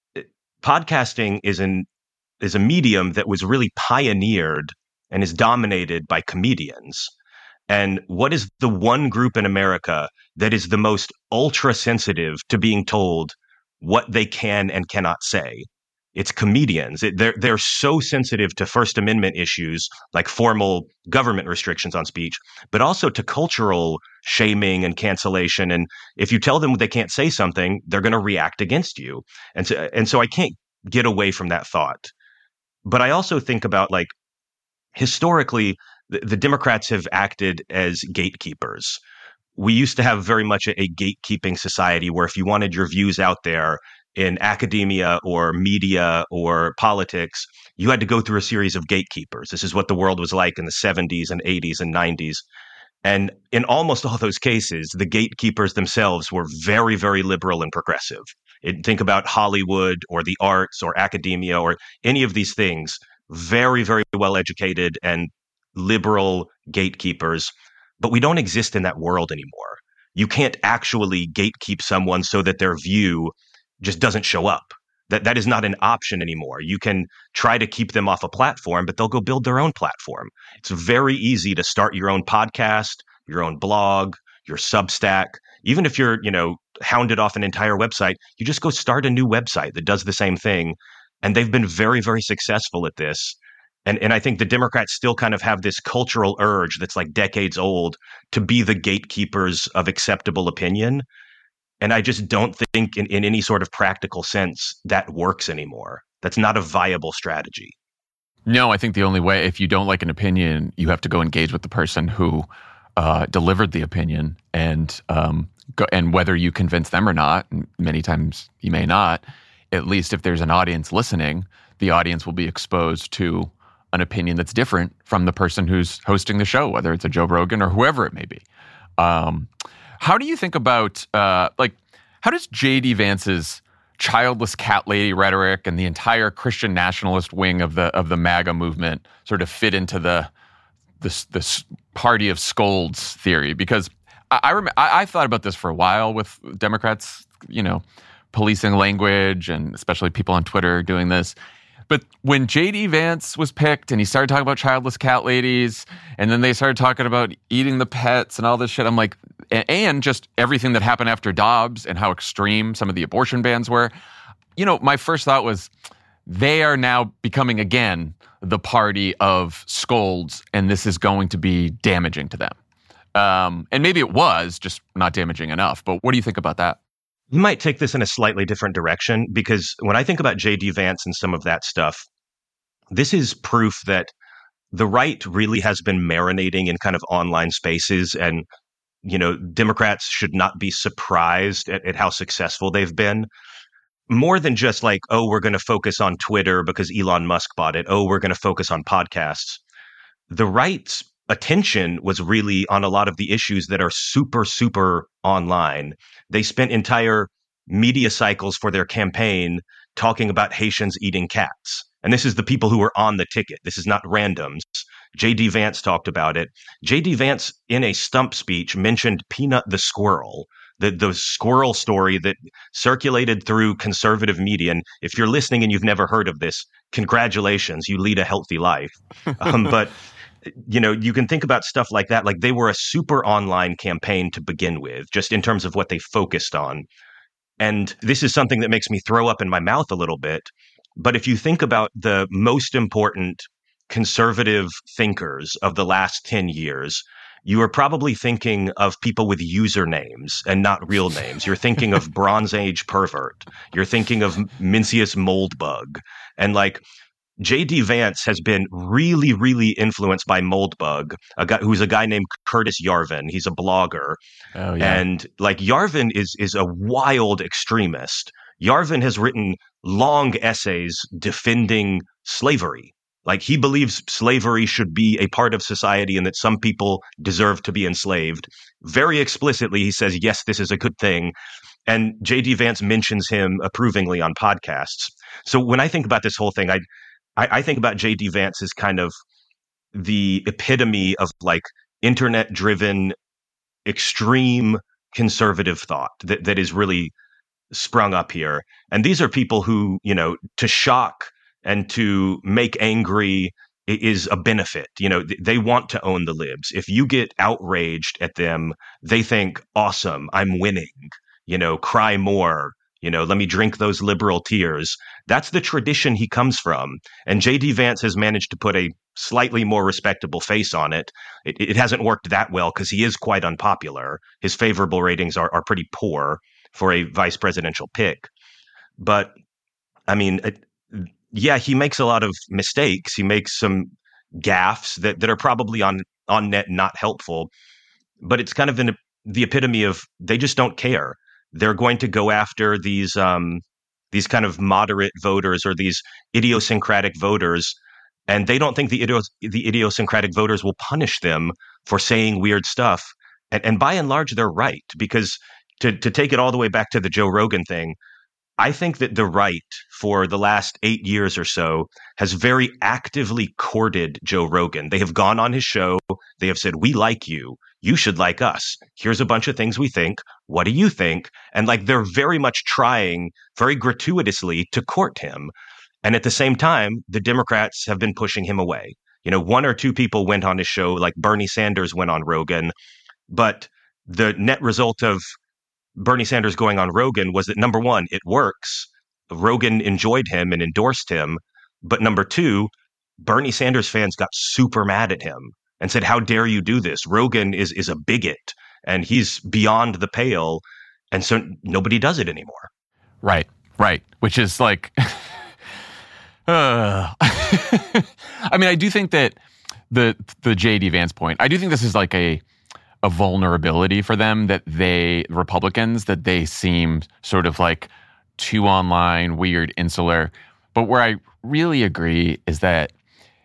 podcasting is an is a medium that was really pioneered and is dominated by comedians. And what is the one group in America that is the most ultra sensitive to being told what they can and cannot say? It's comedians. It, they're they're so sensitive to First Amendment issues like formal government restrictions on speech, but also to cultural shaming and cancellation. And if you tell them they can't say something, they're going to react against you. And so and so I can't get away from that thought. But I also think about like historically, the, the Democrats have acted as gatekeepers. We used to have very much a, a gatekeeping society where if you wanted your views out there in academia or media or politics, you had to go through a series of gatekeepers. This is what the world was like in the seventies and eighties and nineties. And in almost all those cases, the gatekeepers themselves were very, very liberal and progressive. It, think about Hollywood or the arts or academia or any of these things, very, very well educated and liberal gatekeepers. But we don't exist in that world anymore. You can't actually gatekeep someone so that their view just doesn't show up. That that is not an option anymore. You can try to keep them off a platform, but they'll go build their own platform. It's very easy to start your own podcast, your own blog, your Substack. Even if you're, you know, hounded off an entire website, you just go start a new website that does the same thing. And they've been very, very successful at this. And and I think the Democrats still kind of have this cultural urge that's like decades old to be the gatekeepers of acceptable opinion. And I just don't think in, in any sort of practical sense that works anymore. That's not a viable strategy. No, I think the only way, if you don't like an opinion, you have to go engage with the person who uh, delivered the opinion, and um, go, and whether you convince them or not, and many times you may not, at least if there's an audience listening, the audience will be exposed to an opinion that's different from the person who's hosting the show, whether it's a Joe Rogan or whoever it may be. Um, how do you think about, uh, like, how does J D Vance's childless cat lady rhetoric and the entire Christian nationalist wing of the of the MAGA movement sort of fit into the this this party of scolds theory? Because I I, rem- I I thought about this for a while with Democrats, you know, policing language and especially people on Twitter doing this. But when J D Vance was picked and he started talking about childless cat ladies, and then they started talking about eating the pets and all this shit, I'm like, and just everything that happened after Dobbs and how extreme some of the abortion bans were, you know, my first thought was they are now becoming, again, the party of scolds, and this is going to be damaging to them. Um, and maybe it was just not damaging enough, but what do you think about that? You might take this in a slightly different direction, because when I think about J D Vance and some of that stuff, this is proof that the right really has been marinating in kind of online spaces, and, you know, Democrats should not be surprised at, at how successful they've been. More than just like, oh, we're going to focus on Twitter because Elon Musk bought it. Oh, we're going to focus on podcasts. The right's attention was really on a lot of the issues that are super, super online. They spent entire media cycles for their campaign talking about Haitians eating cats. And this is the people who were on the ticket. This is not randoms. J D Vance talked about it. J D Vance, in a stump speech, mentioned Peanut the squirrel, the, the squirrel story that circulated through conservative media. And if you're listening and you've never heard of this, congratulations, you lead a healthy life. Um, but you know, you can think about stuff like that. Like, they were a super online campaign to begin with, just in terms of what they focused on. And this is something that makes me throw up in my mouth a little bit. But if you think about the most important conservative thinkers of the last ten years, you are probably thinking of people with usernames and not real names. You're thinking of Bronze Age pervert. You're thinking of Mencius Moldbug. And like, J D Vance has been really, really influenced by Moldbug, a guy who's a guy named Curtis Yarvin. He's a blogger. Oh, yeah. And like, Yarvin is is a wild extremist. Yarvin has written long essays defending slavery. Like, he believes slavery should be a part of society and that some people deserve to be enslaved. Very explicitly, he says, yes, this is a good thing. And J D Vance mentions him approvingly on podcasts. So when I think about this whole thing, I I, I think about J D Vance as kind of the epitome of like internet-driven, extreme conservative thought that, that is really sprung up here. And these are people who, you know, to shock and to make angry is a benefit. You know, they want to own the libs. If you get outraged at them, they think, awesome, I'm winning, you know, cry more. You know, let me drink those liberal tears. That's the tradition he comes from. And J D Vance has managed to put a slightly more respectable face on it. It, it hasn't worked that well because he is quite unpopular. His favorable ratings are, are pretty poor for a vice presidential pick. But, I mean, it, yeah, he makes a lot of mistakes. He makes some gaffes that, that are probably on, on net not helpful. But it's kind of in the epitome of they just don't care. They're going to go after these um, these kind of moderate voters or these idiosyncratic voters, and they don't think the idios- the idiosyncratic voters will punish them for saying weird stuff. And, and by and large, they're right, because to to take it all the way back to the Joe Rogan thing, I think that the right for the last eight years or so has very actively courted Joe Rogan. They have gone on his show. They have said, we like you. You should like us. Here's a bunch of things we think. What do you think? And like, they're very much trying very gratuitously to court him. And at the same time, the Democrats have been pushing him away. You know, one or two people went on his show, like Bernie Sanders went on Rogan, but the net result of Bernie Sanders going on Rogan was that, number one, it works. Rogan enjoyed him and endorsed him. But number two, Bernie Sanders fans got super mad at him and said, how dare you do this? Rogan is is a bigot and he's beyond the pale. And so nobody does it anymore. Right, right. Which is like, uh. I mean, I do think that the the J D Vance point, I do think this is like a a vulnerability for them, that they, Republicans, that they seem sort of like too online, weird, insular. But where I really agree is that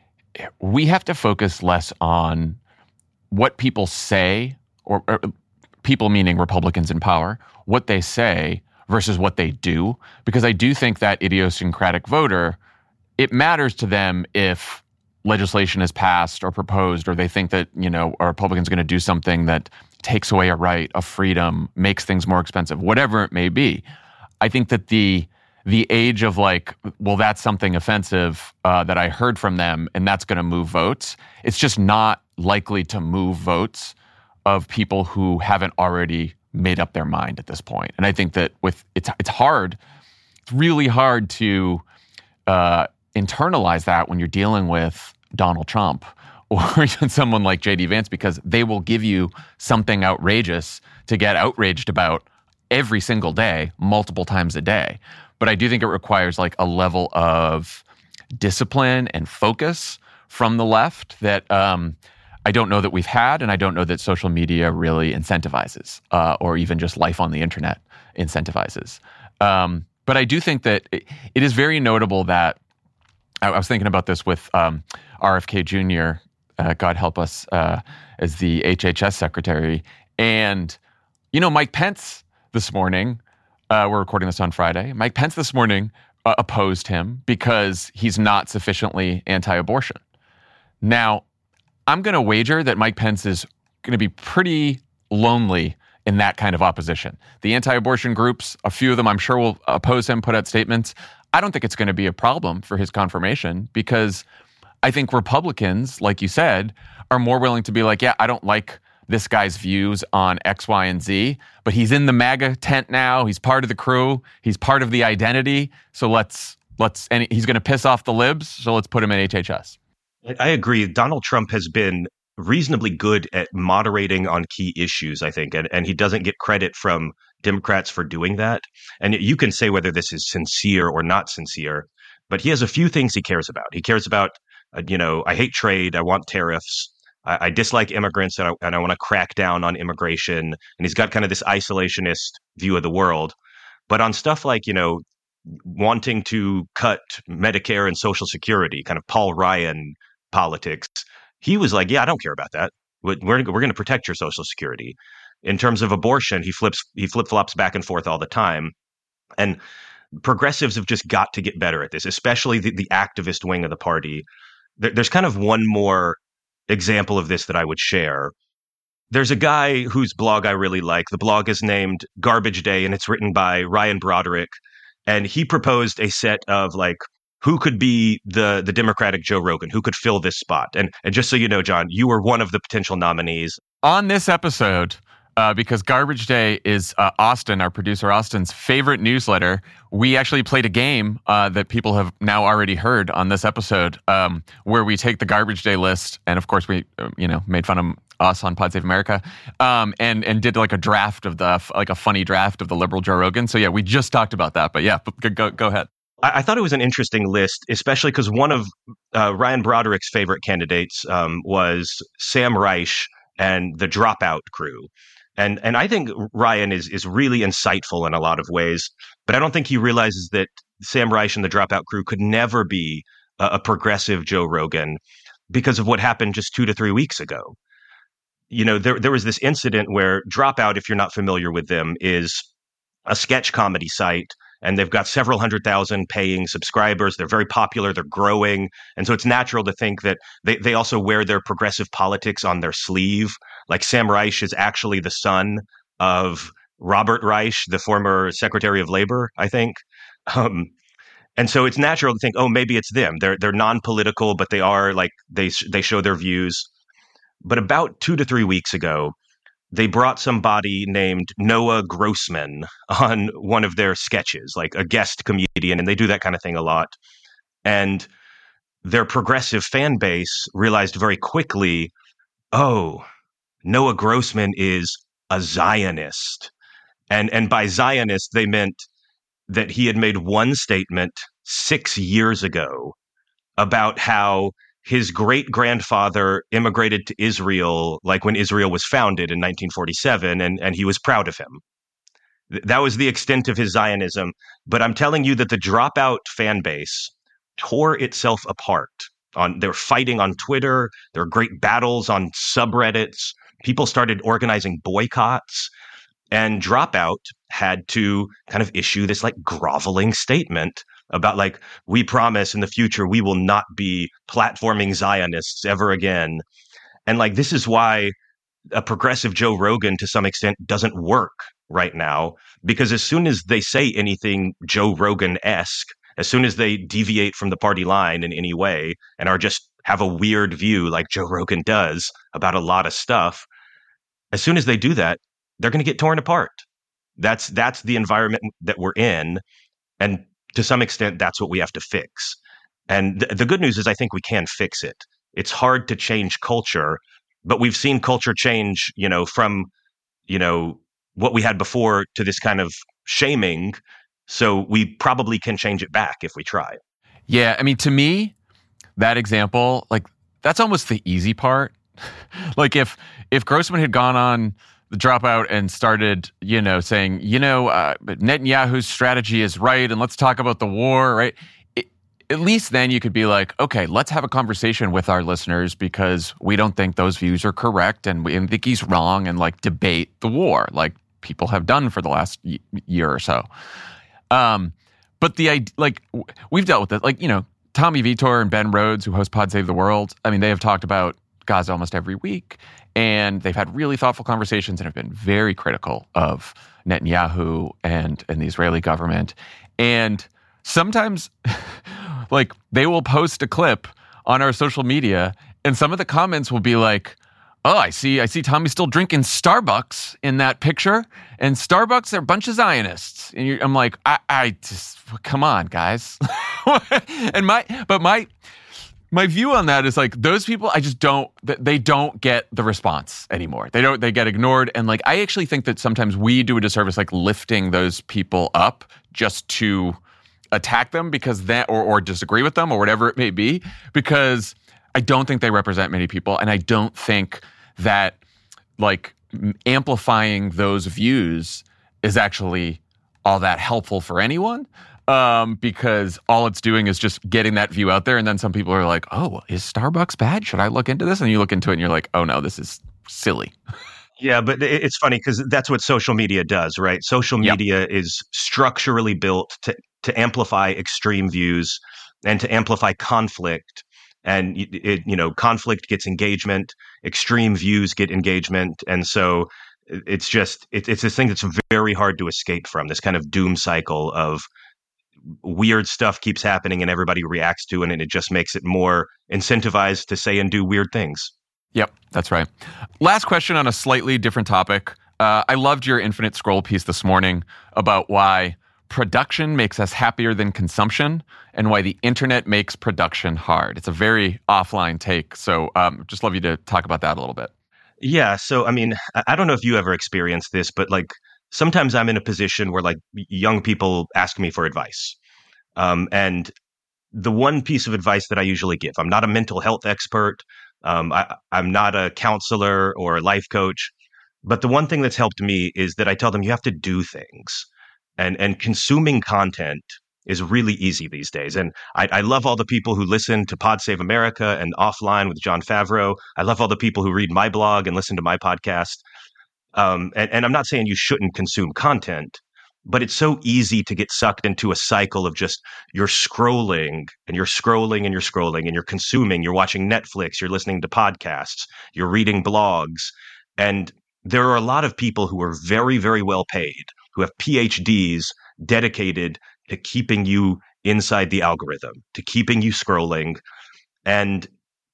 we have to focus less on what people say, or, or people meaning Republicans in power, what they say versus what they do. Because I do think that idiosyncratic voter, it matters to them if legislation is passed or proposed, or they think that, you know, a Republican's going to do something that takes away a right, a freedom, makes things more expensive, whatever it may be. I think that the the age of like, well, that's something offensive uh, that I heard from them, and that's going to move votes. It's just not likely to move votes of people who haven't already made up their mind at this point. And I think that with it's it's hard, it's really hard to uh, internalize that when you're dealing with Donald Trump or even someone like J D Vance, because they will give you something outrageous to get outraged about every single day, multiple times a day. But I do think it requires like a level of discipline and focus from the left that um, I don't know that we've had, and I don't know that social media really incentivizes, uh, or even just life on the internet incentivizes. Um, but I do think that it, it is very notable that I, I was thinking about this with um, R F K Junior, uh, God help us, uh, as the H H S secretary. And, you know, Mike Pence this morning, uh, we're recording this on Friday, Mike Pence this morning uh, opposed him because he's not sufficiently anti-abortion. Now, I'm going to wager that Mike Pence is going to be pretty lonely in that kind of opposition. The anti-abortion groups, a few of them I'm sure will oppose him, put out statements. I don't think it's going to be a problem for his confirmation, because I think Republicans, like you said, are more willing to be like, yeah, I don't like this guy's views on X, Y, and Z, but he's in the MAGA tent now. He's part of the crew. He's part of the identity. So let's, let's, and he's going to piss off the libs. So let's put him in H H S. I agree. Donald Trump has been reasonably good at moderating on key issues, I think, and, and he doesn't get credit from Democrats for doing that. And you can say whether this is sincere or not sincere, but he has a few things he cares about. He cares about, uh, you know, I hate trade. I want tariffs. I, I dislike immigrants, and I, and I want to crack down on immigration. And he's got kind of this isolationist view of the world. But on stuff like, you know, wanting to cut Medicare and Social Security, kind of Paul Ryan politics, he was like, yeah, I don't care about that. We're, we're going to protect your Social Security. In terms of abortion, he flips, he flip-flops back and forth all the time. And progressives have just got to get better at this, especially the, the activist wing of the party. There, there's kind of one more example of this that I would share. There's a guy whose blog I really like. The blog is named Garbage Day, and it's written by Ryan Broderick. And he proposed a set of like, who could be the the Democratic Joe Rogan? Who could fill this spot? And and just so you know, John, you were one of the potential nominees. On this episode, uh, because Garbage Day is uh, Austin, our producer Austin's favorite newsletter, we actually played a game uh, that people have now already heard on this episode, um, where we take the Garbage Day list, and of course we, uh, you know, made fun of us on Pod Save America, um, and and did like a draft of the like a funny draft of the liberal Joe Rogan. So yeah, we just talked about that, but yeah, go go ahead. I, I thought it was an interesting list, especially because one of uh, Ryan Broderick's favorite candidates um, was Sam Reich and the Dropout crew. And and I think Ryan is is really insightful in a lot of ways, but I don't think he realizes that Sam Reich and the Dropout crew could never be a, a progressive Joe Rogan because of what happened just two to three weeks ago. You know, there there was this incident where Dropout, if you're not familiar with them, is a sketch comedy site, and they've got several hundred thousand paying subscribers. They're very popular. They're growing. And so it's natural to think that they, they also wear their progressive politics on their sleeve. Like Sam Reich is actually the son of Robert Reich, the former Secretary of Labor, I think. Um, and so it's natural to think, oh, maybe it's them. They're they're non-political, but they are like they they show their views. But about two to three weeks ago, they brought somebody named Noah Grossman on one of their sketches, like a guest comedian, and they do that kind of thing a lot. And their progressive fan base realized very quickly, oh, Noah Grossman is a Zionist. And and by Zionist, they meant that he had made one statement six years ago about how his great-grandfather immigrated to Israel, like when Israel was founded in nineteen forty-seven, and, and he was proud of him. That was the extent of his Zionism. But I'm telling you that the Dropout fan base tore itself apart. On They're fighting on Twitter. There were great battles on subreddits. People started organizing boycotts. And Dropout had to kind of issue this like groveling statement about like, we promise in the future we will not be platforming Zionists ever again. And like, this is why a progressive Joe Rogan to some extent doesn't work right now, because as soon as they say anything Joe Rogan-esque, as soon as they deviate from the party line in any way and are just have a weird view like Joe Rogan does about a lot of stuff, as soon as they do that, they're going to get torn apart. That's that's the environment that we're in. And to some extent, that's what we have to fix. And th- the good news is I think we can fix it. It's hard to change culture, but we've seen culture change, you know, from, you know, what we had before to this kind of shaming. So we probably can change it back if we try. Yeah. I mean, to me, that example, like, that's almost the easy part. Like if if Grossman had gone on the Dropout and started, you know, saying, you know, uh, Netanyahu's strategy is right, and let's talk about the war, right? It, at least then you could be like, okay, let's have a conversation with our listeners because we don't think those views are correct and we think he's wrong, and like debate the war like people have done for the last y- year or so. Um, but the idea, like, we've dealt with it. Like, you know, Tommy Vitor and Ben Rhodes, who host Pod Save the World, I mean, they have talked about Gaza almost every week. And they've had really thoughtful conversations and have been very critical of Netanyahu and, and the Israeli government. And sometimes, like, they will post a clip on our social media, and some of the comments will be like, oh, I see, I see Tommy still drinking Starbucks in that picture. And Starbucks are a bunch of Zionists. And you're, I'm like, I, I just, come on, guys. and my, but my... My view on that is like those people, I just don't, they don't get the response anymore. They don't, they get ignored. And like, I actually think that sometimes we do a disservice, like lifting those people up just to attack them because that, or, or disagree with them or whatever it may be, because I don't think they represent many people. And I don't think that like amplifying those views is actually all that helpful for anyone. Um, because all it's doing is just getting that view out there. And then some people are like, oh, is Starbucks bad? Should I look into this? And you look into it and you're like, oh no, this is silly. Yeah, but it's funny because that's what social media does, right? Social media yep. is structurally built to, to amplify extreme views and to amplify conflict. And, it, you know, conflict gets engagement, extreme views get engagement. And so it's just, it, it's this thing that's very hard to escape from, this kind of doom cycle of weird stuff keeps happening and everybody reacts to it, and it just makes it more incentivized to say and do weird things. Yep, that's right. Last question on a slightly different topic. Uh, I loved your Infinite Scroll piece this morning about why production makes us happier than consumption and why the internet makes production hard. It's a very offline take. So um, just love you to talk about that a little bit. Yeah. So, I mean, I don't know if you ever experienced this, but like sometimes I'm in a position where like young people ask me for advice. Um, and the one piece of advice that I usually give, I'm not a mental health expert. Um, I, I'm not a counselor or a life coach. But the one thing that's helped me is that I tell them you have to do things. And, and consuming content is really easy these days. And I, I love all the people who listen to Pod Save America and Offline with Jon Favreau. I love all the people who read my blog and listen to my podcast. Um, and, and I'm not saying you shouldn't consume content, but it's so easy to get sucked into a cycle of just you're scrolling and you're scrolling and you're scrolling and you're consuming, you're watching Netflix, you're listening to podcasts, you're reading blogs. And there are a lot of people who are very, very well paid, who have P H Ds dedicated to keeping you inside the algorithm, to keeping you scrolling. And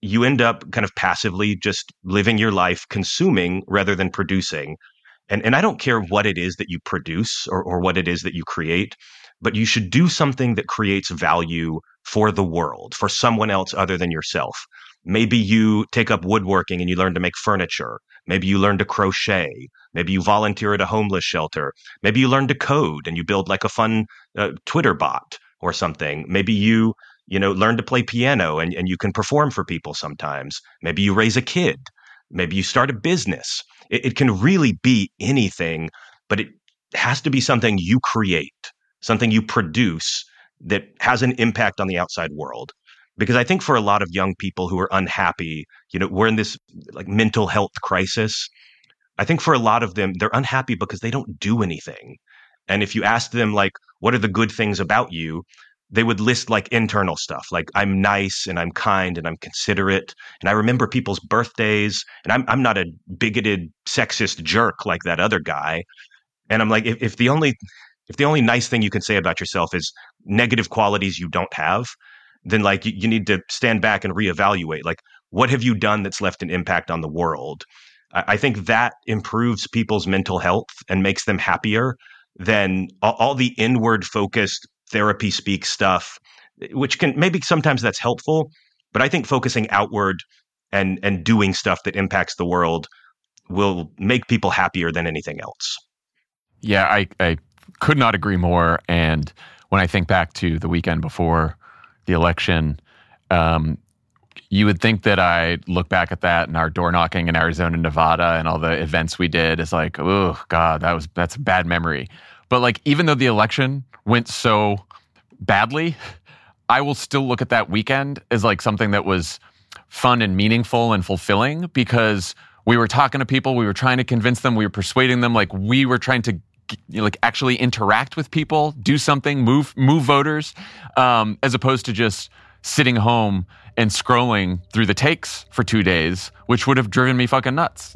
you end up kind of passively just living your life, consuming rather than producing. And and I don't care what it is that you produce or, or what it is that you create, but you should do something that creates value for the world, for someone else other than yourself. Maybe you take up woodworking and you learn to make furniture. Maybe you learn to crochet. Maybe you volunteer at a homeless shelter. Maybe you learn to code and you build like a fun uh, Twitter bot or something. Maybe you, you know, learn to play piano and, and you can perform for people sometimes. Maybe you raise a kid. Maybe you start a business. It, it can really be anything, but it has to be something you create, something you produce that has an impact on the outside world. Because I think for a lot of young people who are unhappy, you know, we're in this like mental health crisis. I think for a lot of them, they're unhappy because they don't do anything. And if you ask them, like, what are the good things about you? They would list like internal stuff, like I'm nice and I'm kind and I'm considerate. And I remember people's birthdays, and I'm I'm not a bigoted, sexist jerk like that other guy. And I'm like, if, if the only if the only nice thing you can say about yourself is negative qualities you don't have, then like you, you need to stand back and reevaluate. Like, what have you done that's left an impact on the world? I, I think that improves people's mental health and makes them happier than all, all the inward focused therapy speak stuff, which can maybe sometimes that's helpful. But I think focusing outward and and doing stuff that impacts the world will make people happier than anything else. Yeah, I, I could not agree more. And when I think back to the weekend before the election, um, you would think that I look back at that and our door knocking in Arizona, Nevada, and all the events we did is like, oh God, that was that's a bad memory. But like, even though the election went so badly, I will still look at that weekend as like something that was fun and meaningful and fulfilling, because we were talking to people, we were trying to convince them, we were persuading them, like we were trying to you know, like actually interact with people, do something, move move voters, um, as opposed to just sitting home and scrolling through the takes for two days, which would have driven me fucking nuts.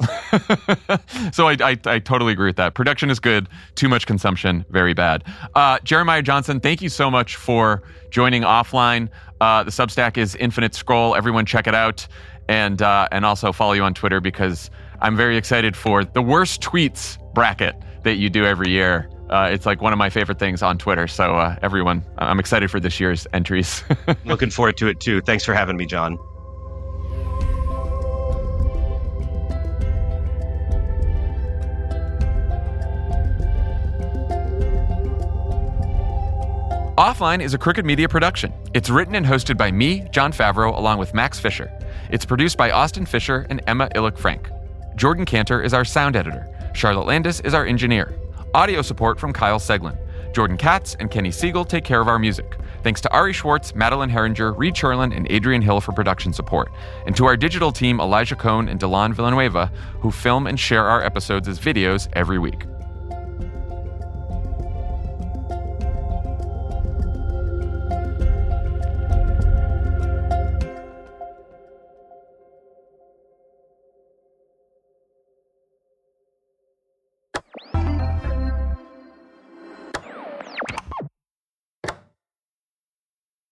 So I, I I totally agree with that. Production is good. Too much consumption, very bad. Uh, Jeremiah Johnson, thank you so much for joining Offline. Uh, the Substack is Infinite Scroll. Everyone check it out. And, uh, and also follow you on Twitter, because I'm very excited for the worst tweets bracket that you do every year. Uh, it's like one of my favorite things on Twitter. So uh, everyone, I'm excited for this year's entries. Looking forward to it too. Thanks for having me, John. Offline is a Crooked Media production. It's written and hosted by me, John Favreau, along with Max Fisher. It's produced by Austin Fisher and Emma Illick-Frank. Jordan Cantor is our sound editor. Charlotte Landis is our engineer. Audio support from Kyle Seglin. Jordan Katz and Kenny Siegel take care of our music. Thanks to Ari Schwartz, Madeline Herringer, Reed Cherlin, and Adrian Hill for production support. And to our digital team, Elijah Cohn and Delon Villanueva, who film and share our episodes as videos every week.